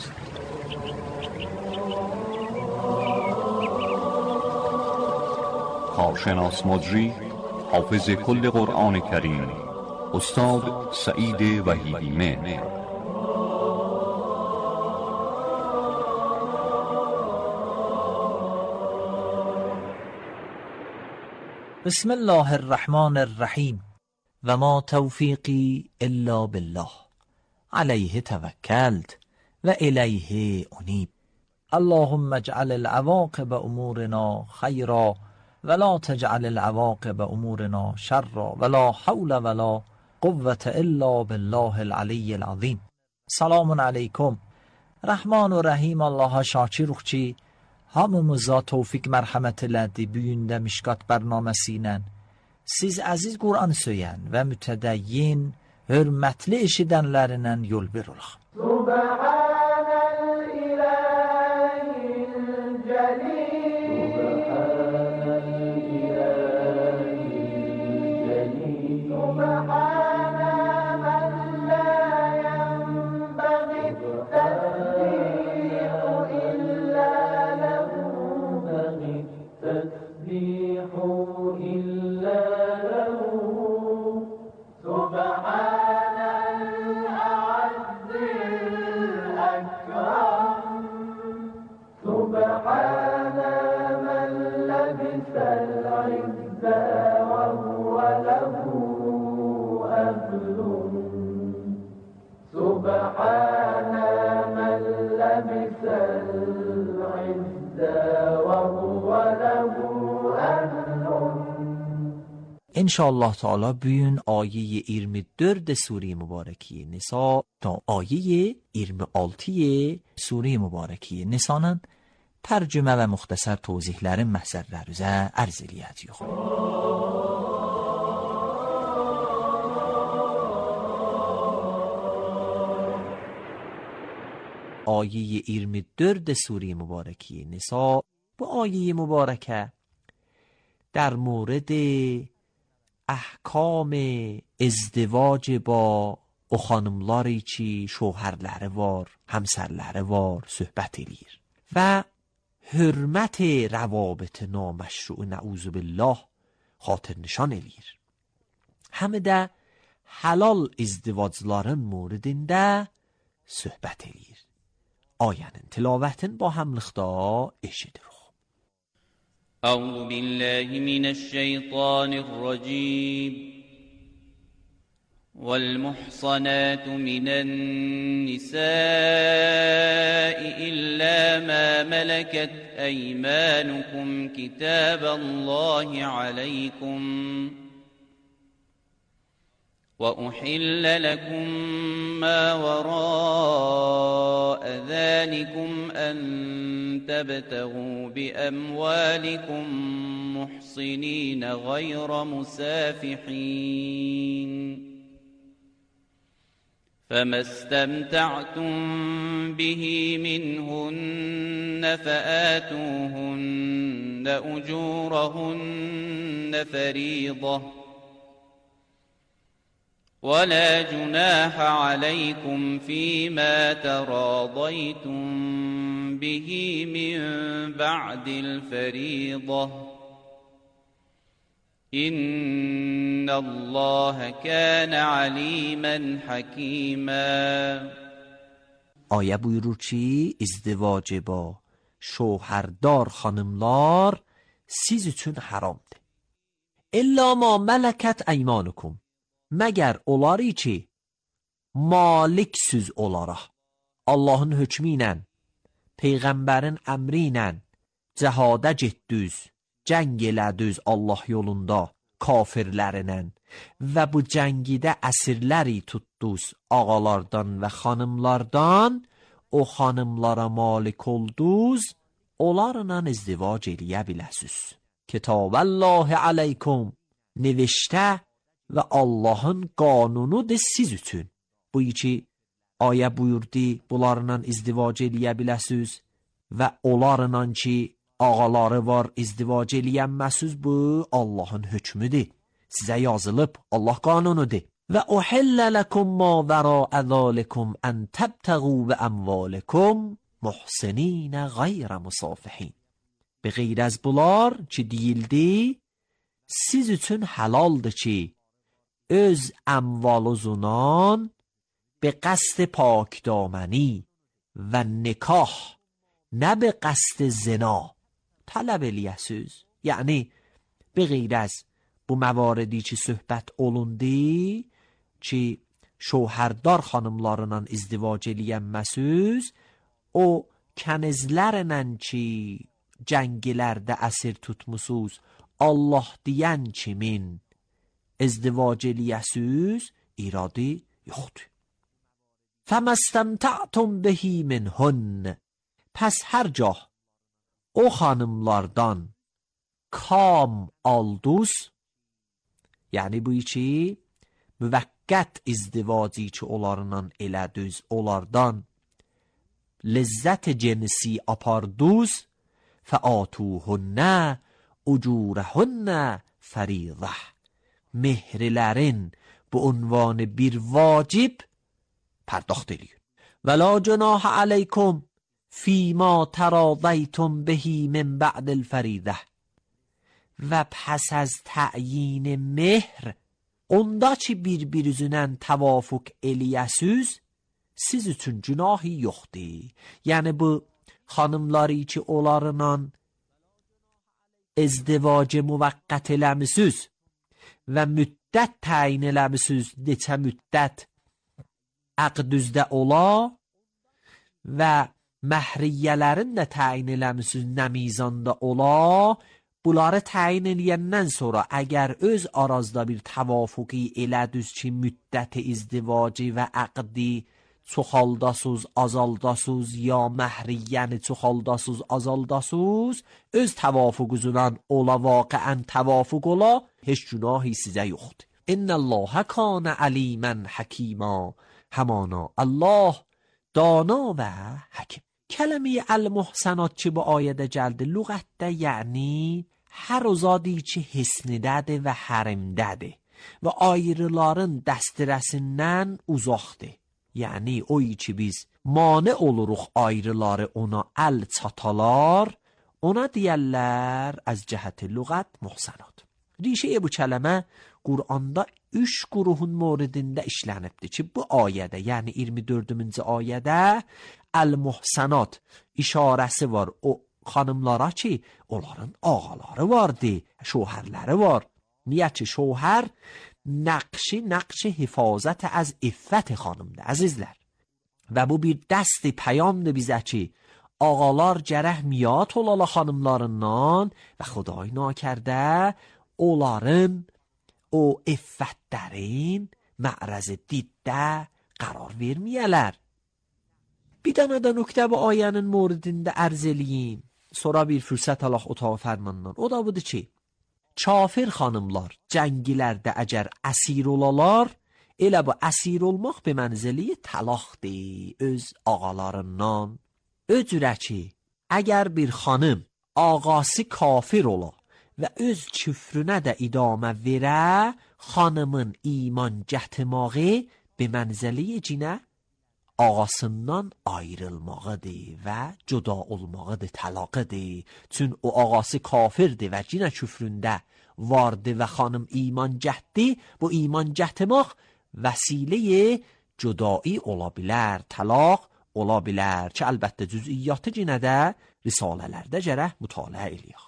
J: کارشناس مجری حافظ کل قرآن کریم استاد سعید وحیدیمه.
K: بسم الله الرحمن الرحیم و ما توفیقی الا بالله علیه توکلت و الیه انیب. اللهم اجعل العواقب امورنا خیرا ولا تجعل العواقب امورنا شرا ولا حول ولا قوة الا بالله العلی العظیم. Selamun aleyküm. Rahman ve Rahim Allah'a şakir ruhçi, hamımıza tevfik merhamet elədi büyündə Mişkat bərnaməsi ilə. Siz əziz Qur'an söyən və mütədəyyin, hörmətli eşidənlərindən yol bir olaq. İnşallah Teala bugün ayı 24 Sure-i Mübareki Nisa ta ayı 26 Sure-i Mübareki Nisa'nın tərcümə və müxtəsər tozihlərin məhsərləri üzə ərz eləyəcəyik. آیه 24 سوره مبارکی نسا bu آیه مبارکه در مورد احکام ازدواج با o xanımlar ki şohərləri var, həmsərləri var, söhbət eləyir və hürmət rəvabit naməşru nəuzu billah xatir nişan eləyir. Həm də halal izdivacların موردində söhbət eləyir. Ayənin tilavətini با همlıqda eşidirik.
L: أعوذ بالله من الشيطان الرجيم والمحصنات من النساء إلا ما ملكت أيمانكم كتاب الله عليكم وأحل لكم ما وراء ذلكم أن تبتغوا بأموالكم محصنين غير مسافحين فما استمتعتم به منهن فآتوهن أجورهن فريضة ولا جناح عليكم فيما تراضيتم به من بعد الفريضة إن الله كان عليما حكيما.
K: آیه buyurur ki, izdivac با şohərdar xanımlar siz üçün haramdır. İlla ma mələkət əymanukum, məgər onları ki maliksüz olaraq Allahın hökmü ilə, Peyğəmbərin əmri ilə cəhadə getdüz, cəng elədüz Allah yolunda kafirlərlə və bu cəngidə əsirləri tutduz ağalardan və xanımlardan, o xanımlara malik olduz, onlarla izdivac eləyə biləsiz. Kitab Allah aleykum neviştə və Allahın qanunudur siz üçün. Bu ki ayə buyurdu, bunlarla izdivac eləyə biləsiz və onlarla ki ağaları var izdivac eləyənməsiz, bu Allahın hökmüdür. Sizə yazılıb Allah qanunudur. Və uhillə ləkum ma vəra'a zəlikum ən təbtəğu və əmvalikum muhsinina gayrə musafihin. Be qeyr az bunlar ki deyildi, siz üçün halaldır ki öz əmvaluzundan به قصد پاکدامنی و نکاح نه به قصد زنا طلب eləyəsiz. Yəni به غیر از bu مواردی ki söhbət olundu ki şohərdar xanımlarla izdivac eləyənməsiz, o kənizlərlə ki cəngilərdə əsir tutmusuz Allah deyən kimin izdivac eləyəsiz iradı yoxdur. فَمَا اسْتَمْتَعْتُمْ بِهِ مِنْهُنَّ پس هر جا o xanımlardan kam alduz, yəni bu ki müvəqqət izdivaci ki onlarla elədüz, onlardan lezzət cinsi aparduz, فَآتُوهُنَّ اُجُورَهُنَّ فَرِيضَةً mehrilərin bu unvanı bir vacib پرداخت eləyir. ولا جناح علیکم فیما تراضیتم به من بعد الفریضه و پس از تعیین مهر onda ki bir-birinizlə təvafuq eləyəsiz, siz üçün günahı yoxdur. Yəni bu xanımları ki onlarla izdivacı müvəqqət eləmisiniz və müddət təyin eləmisiniz, neçə müddət əqdüzdə ola və məhriyyələrin də təyin eləmisiniz, nə mizanda ola. Bunları təyin eləyəndən sonra əgər öz arazda bir təvafuqi elədüz ki müddət izdivacı və əqdi çoxaldasız, azaldasız ya məhriyyəni çoxaldasız, azaldasız, öz təvafuquzundan ola vaqiən təvafuq ola, heç günahı sizə yoxdur. İnnəllâhə kânə əlimən həkîmâ, همانا الله دانا و حکیم. کلمه المحسنات که با آیه جلد لغت ده یعنی هر زادی که حسندده و حرمدده.
M: və ayrıların dəstərəsindən uzaqdır. Yəni o ki biz mane oluruq ayrıları ona əl çatalar, ona deyərlər az cəhəti lüğət muhsanat. Rişə bu kəlmə Qur'anda 3 qruhun moridində işlənibdir ki, bu ayədə, yəni 24-cü ayədə əl-muhsanat işarəsi var o xanımlara ki, onların ağaları vardı, şohərləri var. Niyə ki, şohər نقش حفاظت از عفت خانمdir əzizlər. Və bu bir dəsti pəyamdır bizə ki, ağalar gərək miat olala xanımlarından və Xuday nakərdə onların o iffətlərin mərəzi diddə qərar verməyələr. Bir dənə də nöqtə bu ayənin moridində ərz eləyim. Sonra bir fürsət alaq otaq fərmandan. O da budur ki, kafir xanımlar cəngilərdə əgər əsir olalar, elə bu əsir olmaq be mənzili talaqdır öz ağalarından. Öcürə ki, əgər bir xanım ağası kafir ola və öz küfrünə də idamə verə, xanımın iman gətmağı be mənzili cinə ağasından ayrılmağıdır və cüda olmağıdır, talaqıdır. Çün o ağası kafirdir və cinə küfründə vardı və xanım iman gətdi, bu iman gətmaq vəsilə cüdai ola bilər, talaq ola bilər ki, əlbəttə cüz'iyyatı cinə də risalələrdə gərək mütaliə eləyək.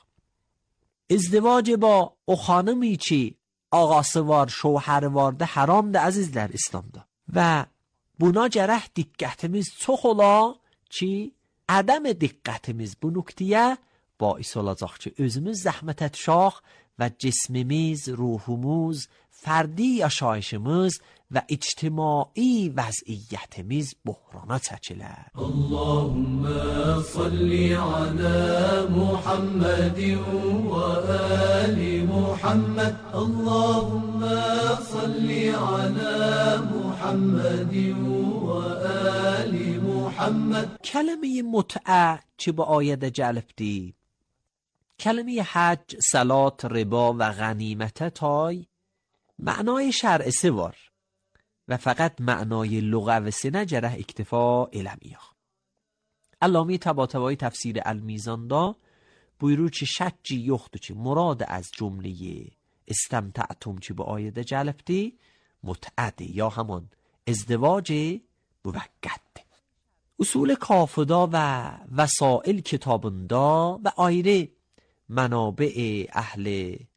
M: İzdivac ba o xanımi ki, ağası var, şohəri vardı, haramdır əzizlər İslamda. Və buna gərək diqqətimiz çox ola ki, ədəm diqqətimiz bu nöqtəyə bais olacaq ki, özümüz zəhmətə düşək və cismimiz, ruhumuz, fərdi yaşayışımız və ictimai vəziyyətimiz buhrana çəkilər.
N: Allahümmə salli alə Muhammedin və əli Muhammed. Allahümmə salli alə Muhammedin və əli Muhammed.
M: Kəlmə-i mut'a ki bu ayədə gəlibdir, کلمه حج، صلات، ربا و غنیمت تای معنای شرعی var و فقط معنای لغوی نجره اکتفا علمیه. علامه طباطبایی تفسیر المیزاندا buyurur ki şəkki yoxdur ki murad az cümləyi istəmtətum ki bu ayədə gəlibdir mut'ədir ya haman ازدواج müvəqqətdir. Usul kafıda və vəsail kitabında və ayrı منابع اهل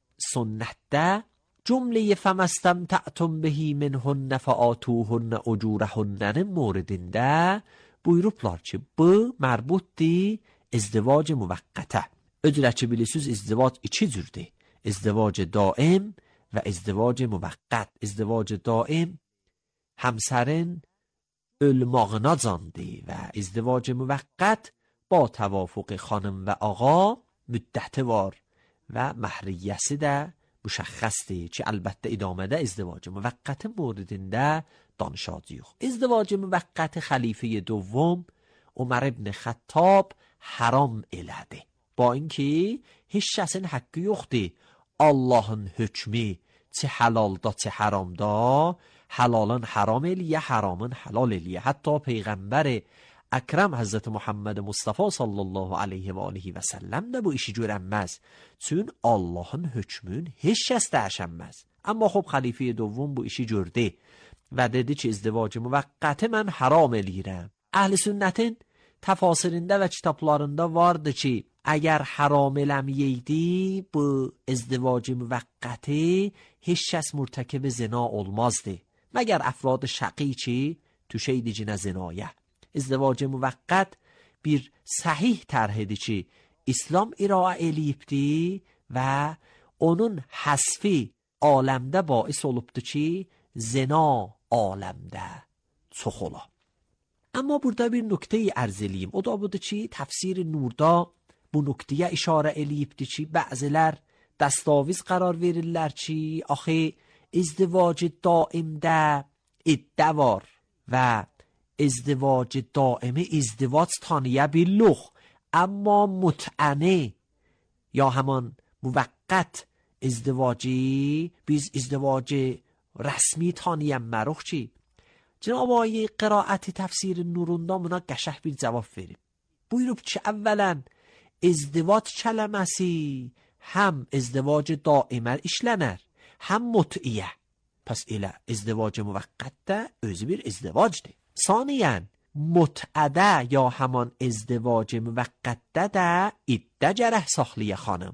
M: سنت جمله فمستمتعتم به منهن فآتوهن اجورهن موردinde buyurublar ki bu mərbutdir ازدواج müvəqqətə. Ödürə ki bilirsiniz ازدواج iki cürdür. ازدواج daim və ازدواج müvəqqət. ازدواج daim همسرın ölmağına candır və ازدواج müvəqqət با توافق خانم و آقا müddəti var və məhriyyəsi də müşəxxəsdir ki, əlbəttə idamədə izdivac müvəqqəti moridində danışacağıq. İzdivac müvəqqəti xəlifə دوم Ömər ibn Xəttab haram elədi. Ba اینکه heç kəsin haqqı yoxdur. Allahın hökmü çi halalda, çi haramda, halalın haram eləyə, haramın halal eləyə. Hətta Peyğəmbər Əkrəm Həzrəti Muhammed Mustafa sallallahu aleyhi və alihi və səlləm də bu işi görənməz. Çün Allahın hökmün heç kəs dəyişənməz. Amma xub xəlifə دوم bu işi gördü və dedi ki, izdivac müvəqqəti mən haram eləyirəm. Əhl-i sünnətin təfasirində və kitablarında vardı ki, əgər haram eləməyəydi, bu izdivac müvəqqəti heç kəs mürtəkib zina olmazdı. Məgər əfrad şəqi ki, tüşeydi cinə zinaya. ازدواج müvəqqət bir sahih tərhidir ki, İslam iraə eləyibdir və onun həsfi aləmdə bais olubdur ki, zina aləmdə çox ola. Amma burada bir nöqtəyi ərz eləyim. O da budur ki, təfsir Nurda bu nöqtəyə işarə eləyibdir ki, bəzilər dəstaviz qərar verirlər ki, axı ازدواج daimdə iddə var və ازدواج دائمه ازدواج تانیه باللغ اما متعنه یا همان موقت ازدواجی biz ازدواج رسمی tanıyanmarıq ki, Cenab-ı Ayı qiraəti təfsiri nurunda buna qəşəng bir cavab verib. Buyurub ki, əvvələn izdivac kələməsi həm izdivac daimə işlənər, həm mut'iyə. Pəs elə izdivac müvəqqət də özü bir izdivacdır. Saniyən, mut'ədə ya həman izdivac müvəqqətdə də iddə gərək saxlıya xanım.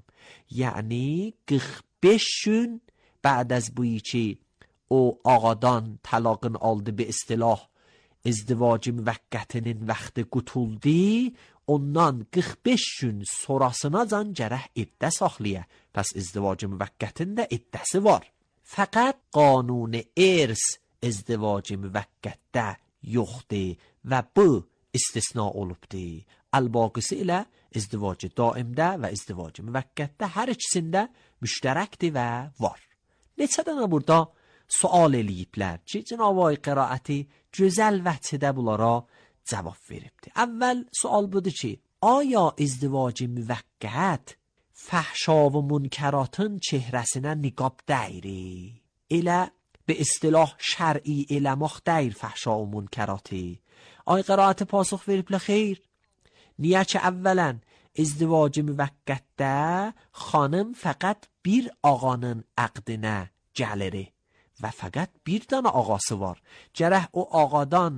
M: Yəni 45 gün بعد از بویی ki o ağadan talaqın aldı bir istilah ازدواج müvəqqətinin vaxtı qutuldu, ondan 45 gün sonrasınacan gərək iddə saxlıya. Pəs ازدواج müvəqqətin də iddəsi var. Fəqət qanun irs ازدواج müvəqqətdə yoxdur və bu istisna olubdur. Əl-baqisi ilə ازدواج daimdə və ازدواج müvəqqətdə hər ikisində müştərəkdir və var. Neçə dənə burada sual eləyiblər ki, Cenab-ı Ay qiraəti gözəl vəçhidə bunlara cavab veribdir. Əvvəl sual budur ki, aya ازدواج müvəqqət fəhşa və münkeratın çehrəsinə niqab dəyri? Elə به اصطلاح شرعی علماخ دیر فحشا و منکراتی. آی قرائت پاسخ veriblə xeyr. Niyə ki əvvələn ازدواج müvəqqətdə xanım fəqət bir ağanın əqdinə gəlir və fəqət bir dənə ağası var. Gərək o ağadan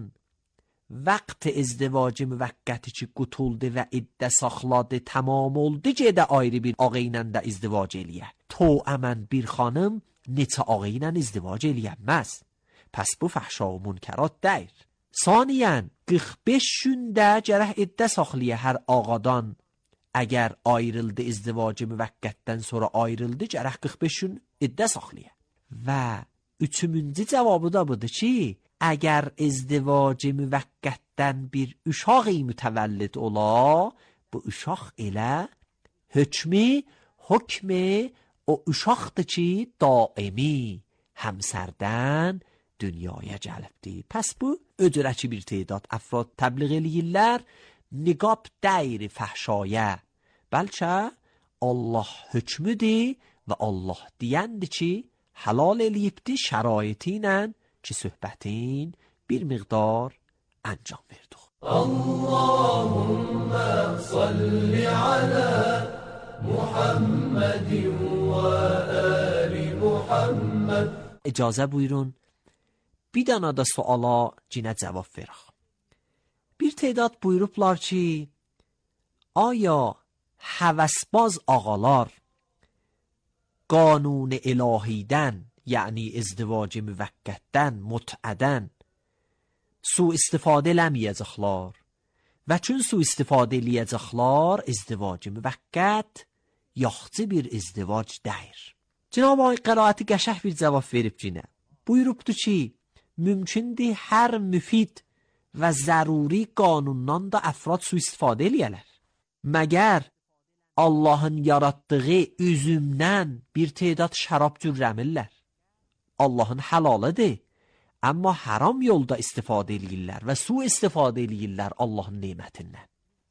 M: vaxt ازدواج müvəqqəti ki qutuldu və iddə saxladı tamam oldu gedə ayrı bir ağa ilə də ازدواج eləyə. تو əmən bir xanım neçə ağa ilə ازدواج eləyənməz. Pəs bu fəhşa و münkerat deyir. Saniyən 45 gündə gərək iddə saxlıya hər ağadan. Əgər ayrıldı ازدواج müvəqqətdən sonra ayrıldı gərək 45 gün iddə saxlıya. Və üçüncü cavabı da budur ki, əgər ازدواج müvəqqətdən bir uşağı mütəvəllid ola, bu uşaq elə hükmü o uşaqdır ki, daimi həmsərdən dünyaya gəlibdir. Pəs bu öcürəki bir تعداد افراد təbliğ eləyirlər, niqab dəyri fəhşaya. Bəlkə Allah hökmüdür və Allah deyəndir ki, halal eləyibdir şəraiti ilə ki, söhbətin bir miqdar əncam verdik.
N: Allahümme salli ala Muhammedin və ali Muhammed.
M: İcazə buyurun, bir dənə də suala cinə cavab verək. Bir تعداد buyurublar ki, aya həvəsbaz ağalar qanun ilahidən, yəni ازدواج müvəqqətdən, mut'ədən su istifadə eləməyəcəklər. Və çün su istifadə eləyəcəklər, ازدواج müvəqqət yaxçı bir ازدواج deyir. Cenab-ı Ay qiraəti qəşəng bir cavab verib cinə. Buyurubdur ki, mümkündür hər müfid və zəruri qanundan da əfrad su istifadə eləyələr. Məgər Allahın yaratdığı üzümdən bir تعداد şərab cürrəmirlər. Allahın halalıdır. Amma haram yolda istifadə eləyirlər və su istifadə eləyirlər Allahın nemətindən.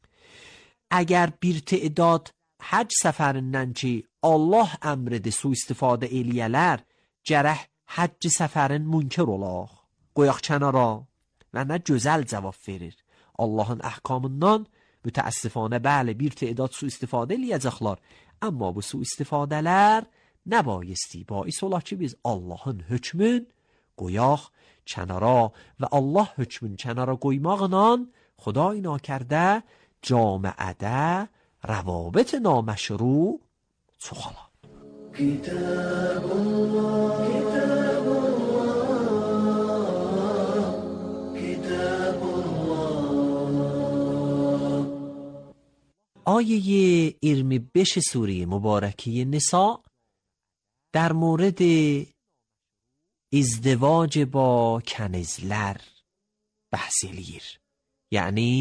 M: Əgər bir تعداد həc səfərindən ki, Allah əmridir su istifadə eləyələr, gərək həcc səfərin münkir olaq. Qoyaq kənara və nə gözəl cavab verir. Allahın əhkamından mütəəssifanə bəli bir تعداد su istifadə eləyəcəklər. Amma bu su istifadələr nə bayisти? Bais ola ki, biz Allahın hökmün qoyaq kənara və Allah hökmün kənara qoymaqla Xuday nakərdə camiədə روابط نامشروع çoxalar.
N: Kitabullah, Kitabullah, Kitabullah.
M: آیه 25 سوره مبارکه نساء در مورد ازدواج با کنizlər bəhs eləyir. Yəni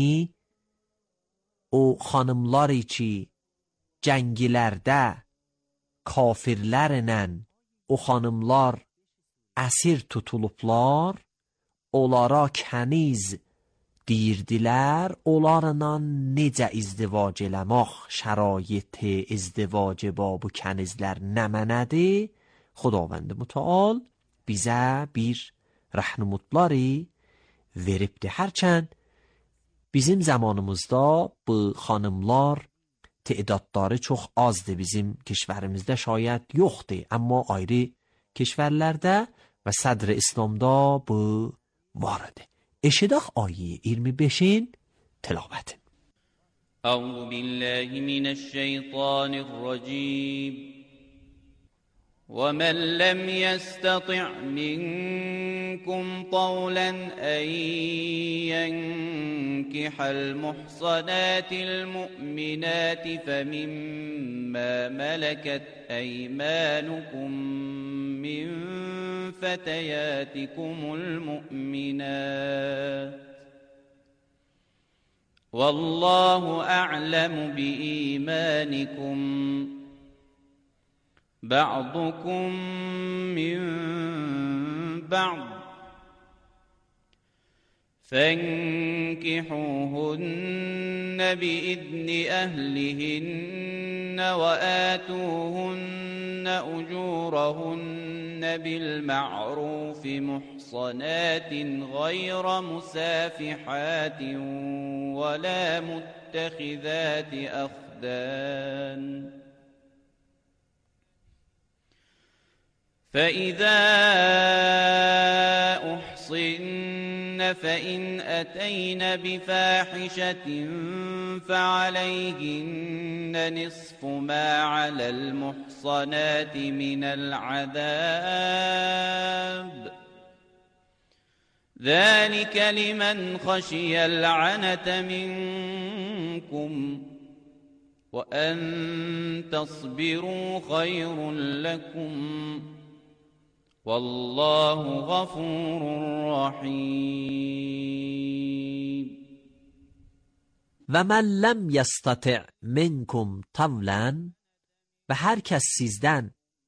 M: o xanımları ki cəngilərdə kafirlərlə o xanımlar əsir tutulublar, onlara kəniz deyirdilər, onlarla necə izdivac eləmək, şərait izdivac ba bu kənizlər nə mənədir? Xudavənd mütəal bizə bir rəhnumutları veribdi. Hərçənd bizim zamanımızda bu xanımlar تعدادları çox azdır. Bizim کشورімizdə şayət yoxdur. Amma ayrı کشورlərdə və sədr İslamda bu vardır. Eşidək ayı 25-in tilavətin.
L: أعوذ بالله من الشيطان الرجيم ومن لم يستطع منكم طولا أن ينكح المحصنات المؤمنات فمما ملكت أيمانكم من فتياتكم المؤمنات والله أعلم بإيمانكم بعضكم من بعض فانكحوهن بإذن أهلهن وآتوهن أجورهن بالمعروف محصنات غير مسافحات ولا متخذات أخدان فإذا أحصن فإن أتين بفاحشة فعليهن نصف ما على المحصنات من العذاب ذلك لمن خشي العنة منكم وأن تصبروا خير لكم والله غفور رحیم.
M: و من لم یستطع منکم طولا و هر کس سیزدن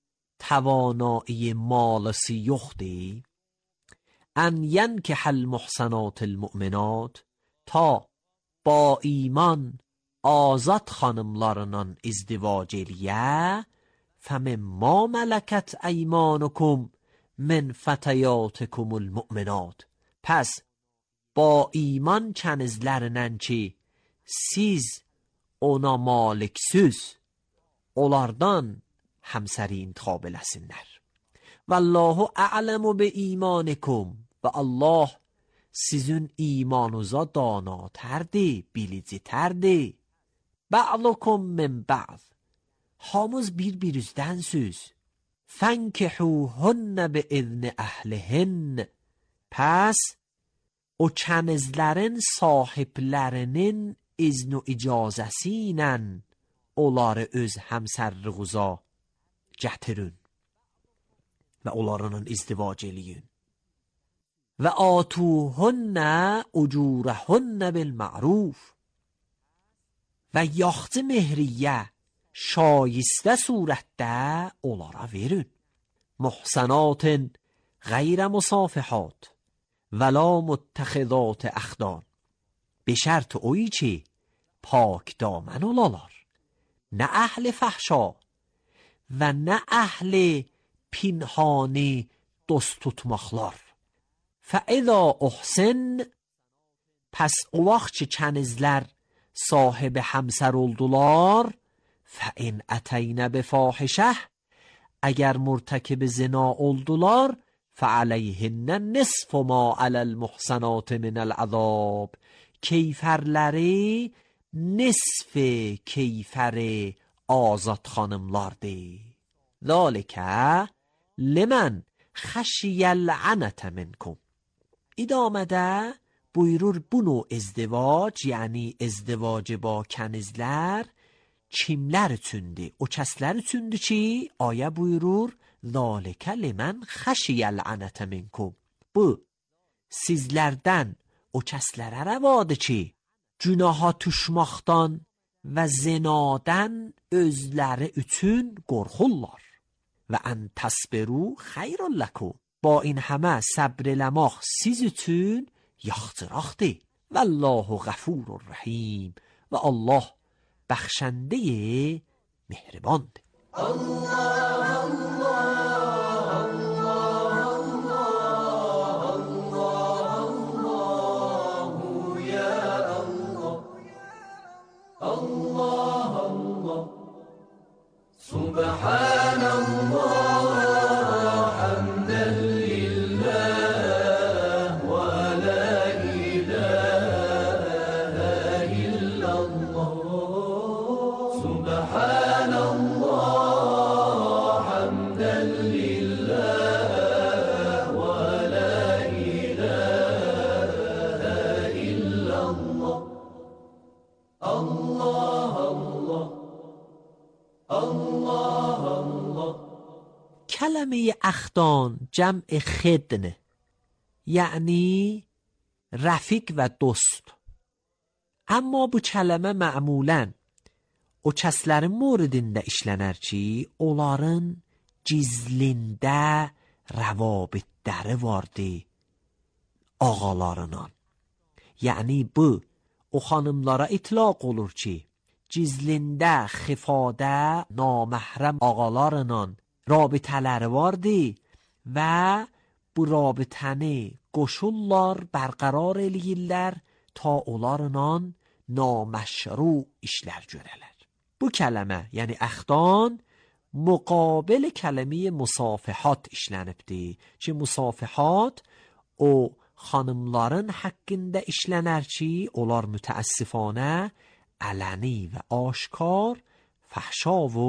M: توانایی مالسی یختی ان ینکح المحصنات المؤمنات تا با ایمان آزاد خانمlarından ازدواج eliyə فمما ملكت ایمانکم من فتياتكم المؤمنات پس با ایمان kənizlərindən ki siz ona maliksüz onlardan həmsəri intikhab eləsinlər. Vallahu a'lamu bi imankum və Allah sizin imanınıza danatərdir, bilicitərdir. Ba'lukum min ba'd hamız bir-birinizdən فَانْكِحُوهُنَّ بِإِذْنِ أَهْلِهِنَّ پس o kənizlərin sahiblərinin izn-i icazəsi ilə onları öz həmsərlığınıza gətirin və onlarla izdivac eləyin. Və atuhunnə ucurəhunnə bilməruf və yaxçı mehriyə şayisته surətdə onlara verin. محصنات غیر مصافحات ولا متخذات اخدان به شرط اویی چی پاک دامن olalar نه اهل فحشا و نه اهل پنهانی dost tutmaqlar. فاذا احسن پس o vaxt ki kənizlər sahibi həmsər oldular فَاِنْ اَتَيْنَ بِفَاحِشَةٍ اگر مرتکب زنا oldular فَعَلَيْهِنَّ نِصْفُ مَا عَلَى الْمُحْصَنَاتِ مِنَ الْعَذَابِ keyfərləri nisf keyfər azad xanımlardır. ذَلِكَ لِمَنْ خَشِيَ الْعَنَةَ مِنْكُمْ idamədə buyurur bu növ ازدواج yani ازدواج با kənizlər kimlər üçündür? O kəslər üçündür ki, ayə buyurur, ذَلِكَ لِمَنْ خَشِيَ الْعَنَةَ مِنْكُمْ bu, sizlərdən o kəslərə rəvadır ki, günaha düşməkdən və zinadan özləri üçün qorxurlar. Və ən təsbiru xeyrun ləkum با این همه صبر eləmək siz üçün yaxçıraqdır. والله غفور رحیم و الله بخشنده مهربان.
N: سبحان الله حمدا لله ولا إله إلا الله سبحان الله حمدا لله ولا إله إلا الله الله الله الله.
M: کلمه اخدان جمع خدنه، یعنی رفیق و دوست. Amma bu kəlmə mə'mulən o kəslərin mövridində işlənər ki, onların gizlində rəvabitləri vardı ağalarından. Yəni bu o xanımlara itlaq olur ki, gizlində, xifadə, naməhrəm ağalarla rabitələri vardı və bu rabitəni qoşurlar, bərqərar eləyirlər ta onlarla naməşru işlər görələr. Bu kələmə, yəni əxdan, müqabil kələmi musafihat işlənibdir ki, musafihat o xanımların haqqında işlənər ki, onlar mütəəssifanə ələni və aşkar fəhşa və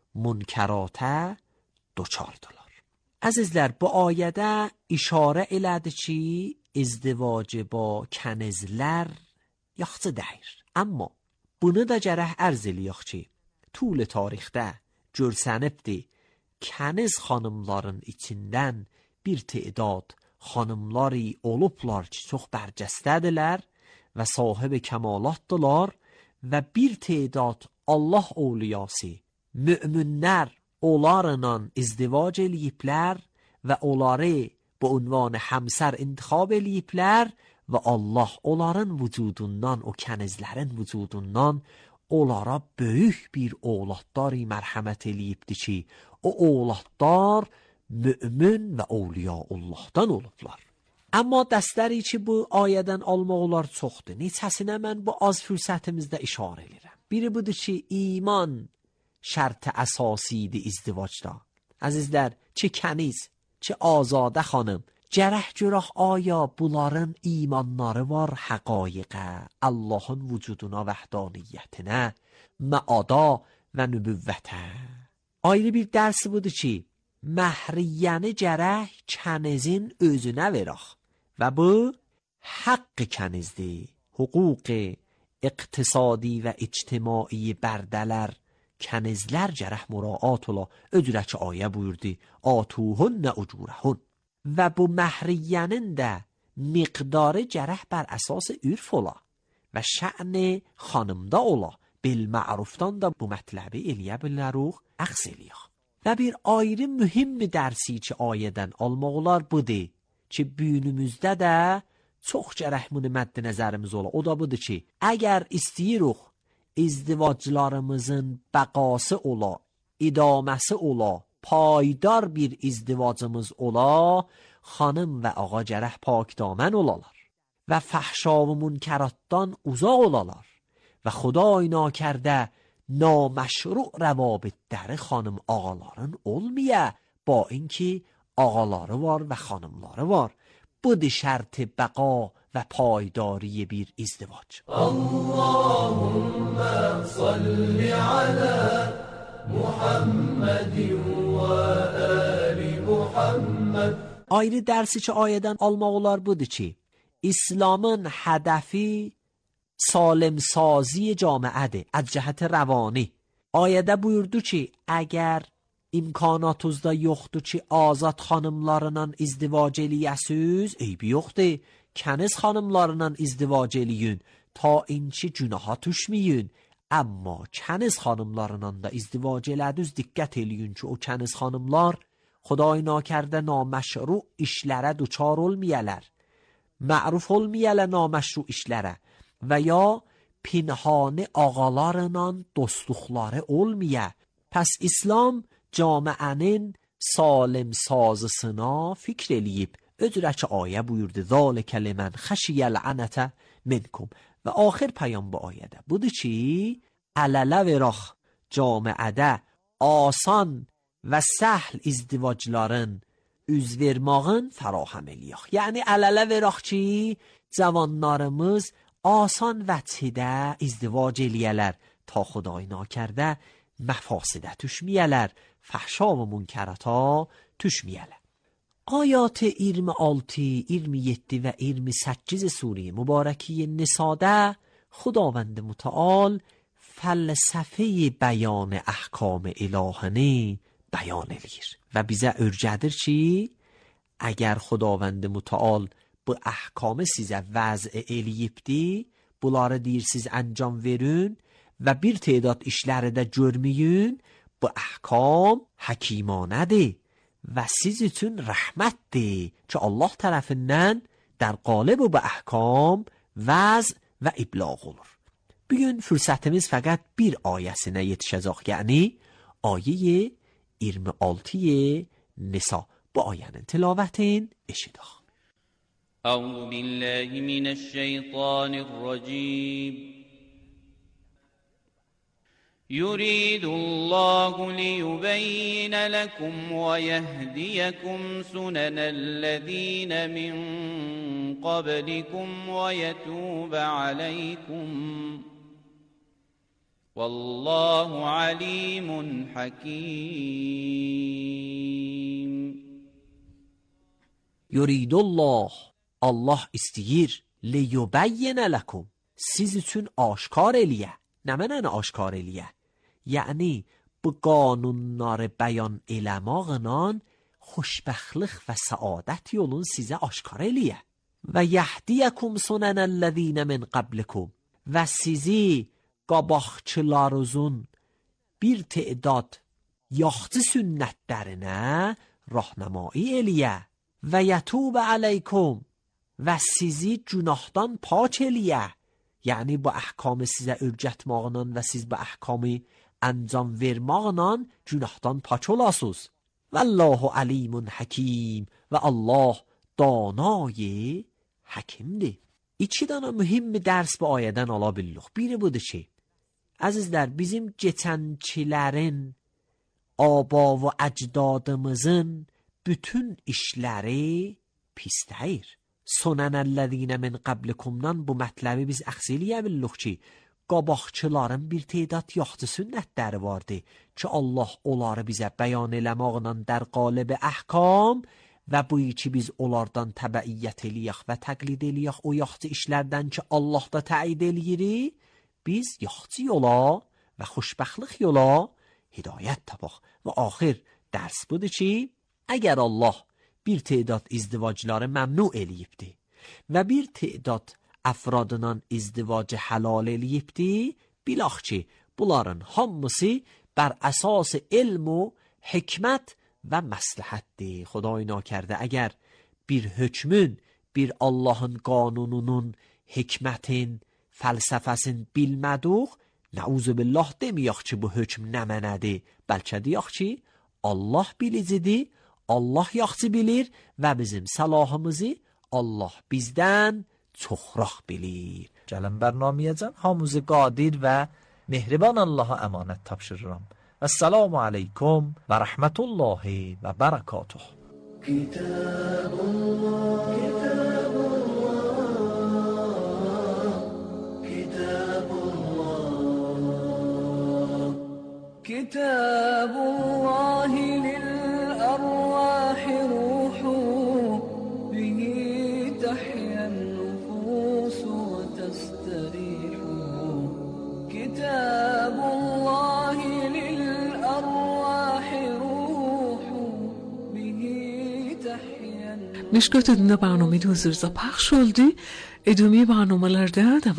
M: münkərata doçardılar. Əzizlər, bu ayədə işarə elədi ki, izdivac با kənizlər yaxşı deyir. Amma bunu da gərək ərz eləyək ki, طول tarixdə görsənibdir, kəniz xanımların içindən bir tədad xanımları olublar ki, çox bərcəstədirlər və sahib kəmalatdılar və bir tədad Allah ovliyası, müminlər onlarla izdivac eləyiblər və onları bu ünvan həmsər intixab eləyiblər və Allah onların vücudundan, o kənizlərin vücudundan onlara böyük bir oğlatları mərhəmət eləyibdir ki, o oğlatlar mümin və Avliyaullahdan olublar. Amma dəstəri ki, bu ayədən almaq olar çoxdur. Neçəsinə mən bu az fürsətimizdə işarə edirəm. Biri budur ki, iman şərt əsasidir izdivacda. Əzizlər, ki kəniz, ki azadə xanım, gərək görək aya bunların imanları var həqaiqə, Allahın vücuduna, vəhdaniyyətinə, məada və nübüvvətə. Ayrı bir dərsi budur ki, məhriyyəni gərək kənizin özünə verək və bu haqqı kənizdir. Hüquq iqtisadi və ictimai bərdələr kənizlər gərək müraat ola. Öcürə ki ayə buyurdu, atuhunnə ucurəhun. Və bu məhriyyənin də miqdarı gərək bər əsas ürf ola və şə'n xanımda ola. Bilmərufdan da bu mətləbi eləyə biləruq, əxs eləyək. Və bir ayrı mühüm dərsi ki ayədən almaq olar budur ki, büyünümüzdə də çox gərək bunu məddi nəzərimiz ola. O da budur ki, əgər istəyirik izdivaclarımızın bəqası ola, idaməsi ola, paydar bir izdivacımız ola, xanım və ağa gərək pakdamən olalar və fəhşa və münkəratdan uzaq olalar və Xuday nakərdə naməşru' rəvabitləri xanım ağaların olmaya, ba اینکه ağaları var və xanımları var. Budur şərti bəqa və paydari bir izdivac.
N: Allahümme salli ala Muhammedin və ali Muhammed.
M: Ayrı dərsi ki ayədən almaq olar budur ki, İslamın hədəfi salimsازی جامعه از جهت روانی. Ayədə buyurdu ki, əgər imkanatınızda yoxdur ki, azad xanımlarla izdivac eləyəsiz, eybi yoxdur. Kəniz xanımlarla izdivac eləyin, ta inki günaha düşməyin. Amma kəniz xanımlarla da izdivac elədiniz, diqqət eləyin ki, o kəniz xanımlar Xuday nakərdə naməşru işlərə duçar olmayalar. ma'ruf olmayan nameşru işlərə və ya pinhane ağalarla dostluqları olmaya. Pəs İslam camiənin salim sazısına fikr eləyib ödürəki ayə buyurdu zəlikə limən xəşiyəl ənətə minkum və axir pəyam bu ayədə budur ki ələlə veraq camiədə asan və səhl izdivacların üz vermağın fərahəm eləyək. Yəni ələlə veraq ki cavanlarımız asan vəçhidə izdivac eləyələr ta xudای nakərdə məfasidə düşməyələr, fəhşa və münkərata düşməyələr. Ayat 26, 27 və 28 sure mübarəki Nisa'da خداوند متعال فلسفه بیان احکام الهی بیان eləyir və bizə öyrədir ki, əgər xudavənd mütəal bu əhkamı sizə vəz eləyibdi, bunları deyir siz əncam verin və bir تعداد işləri də görməyin, bu əhkam həkimanədir və siz üçün rəhmətdir ki, Allah tərəfindən در قالب bu əhkam vəz və ibləğ olur. Bugün fürsətimiz fəqət bir ayəsinə yetişəcək, yəni ayə 26 Nisa. Bu ayənin tilavətin eşidək.
L: أعوذ بالله من الشيطان الرجيم يريد الله ليبين لكم ويهديكم سنن الذين من قبلكم ويتوب عليكم والله عليم حكيم.
M: يريد الله Allah istəyir liyubayyin lakum siz üçün aşkar eləyə. Nə mənə aşkar eləyə? Yəni bu qanunları bəyan eləmaqla xoşbəxtlik və səadət yolun sizə aşkar eləyə. Və yəhdiyakum sunanəllezine min qablikum və sizi qabaqçılarınızın bir تعداد yaxşı sünnətlərinə rahnamai eləyə. Və yətub aleykum və sizi günahdan pak eləyə. Yəni bu əhkamı sizə öyrətmaqla və siz bu əhkamı əncam vermaqla günahdan pak olasınız. Vallahu alimun hakim və Allah danay həkimdir. İki dənə mühim dərs bu ayədən ala bilirik. Biri budur ki, əzizlər, bizim keçənkilərin, aba və əcdadımızın bütün işləri pis deyir. Sunanəllezine min qablikumdan bu mətləbi biz əxs eləyə bilirik ki, qabaqçıların bir تعداد yaxşı sünnətləri vardı ki, Allah onları bizə bəyan eləmaqla در قالب əhkam və bu ki biz onlardan təbəiyyət eləyək və təqlid eləyək o yaxşı işlərdən ki Allah da təid eləyir, biz yaxşı yola və xoşbəxtlik yola hidayət tapaq. Və axir dərs budur ki, əgər Allah bir تعداد izdivacları məmnu eləyibdi və bir تعداد əfradından izdivacı halal eləyibdi, bilaq ki, bunların hamısı bər əsas elm و hikmət və məsləhətdir. Xuday nakərdə əgər bir hökmün, bir Allahın qanununun, hikmətin, fəlsəfəsin bilmədik, nəuzu billah deməyək ki, bu hökm nə mənədir, bəlkə deyək ki, Allah bilicidir, Allah yaxşı bilir və bizim səlahımızı Allah bizdən çoxraq bilir.
K: Gəlin bərnamiyəcən hamımızı qadir və mehriban Allaha əmanət tapşırıram. Esselamu aleykum və rəhmətullahi və bərəkatuh.
N: Kitabullah, Kitabullah,
D: Kitabullah للأرواح روح به تحيا النفوس وتستريح كتاب الله للأرواح روح به تحيا.
A: Mishkot edin da barnamı da huzurunuzda pəxş oldu. Edumi barnamalarda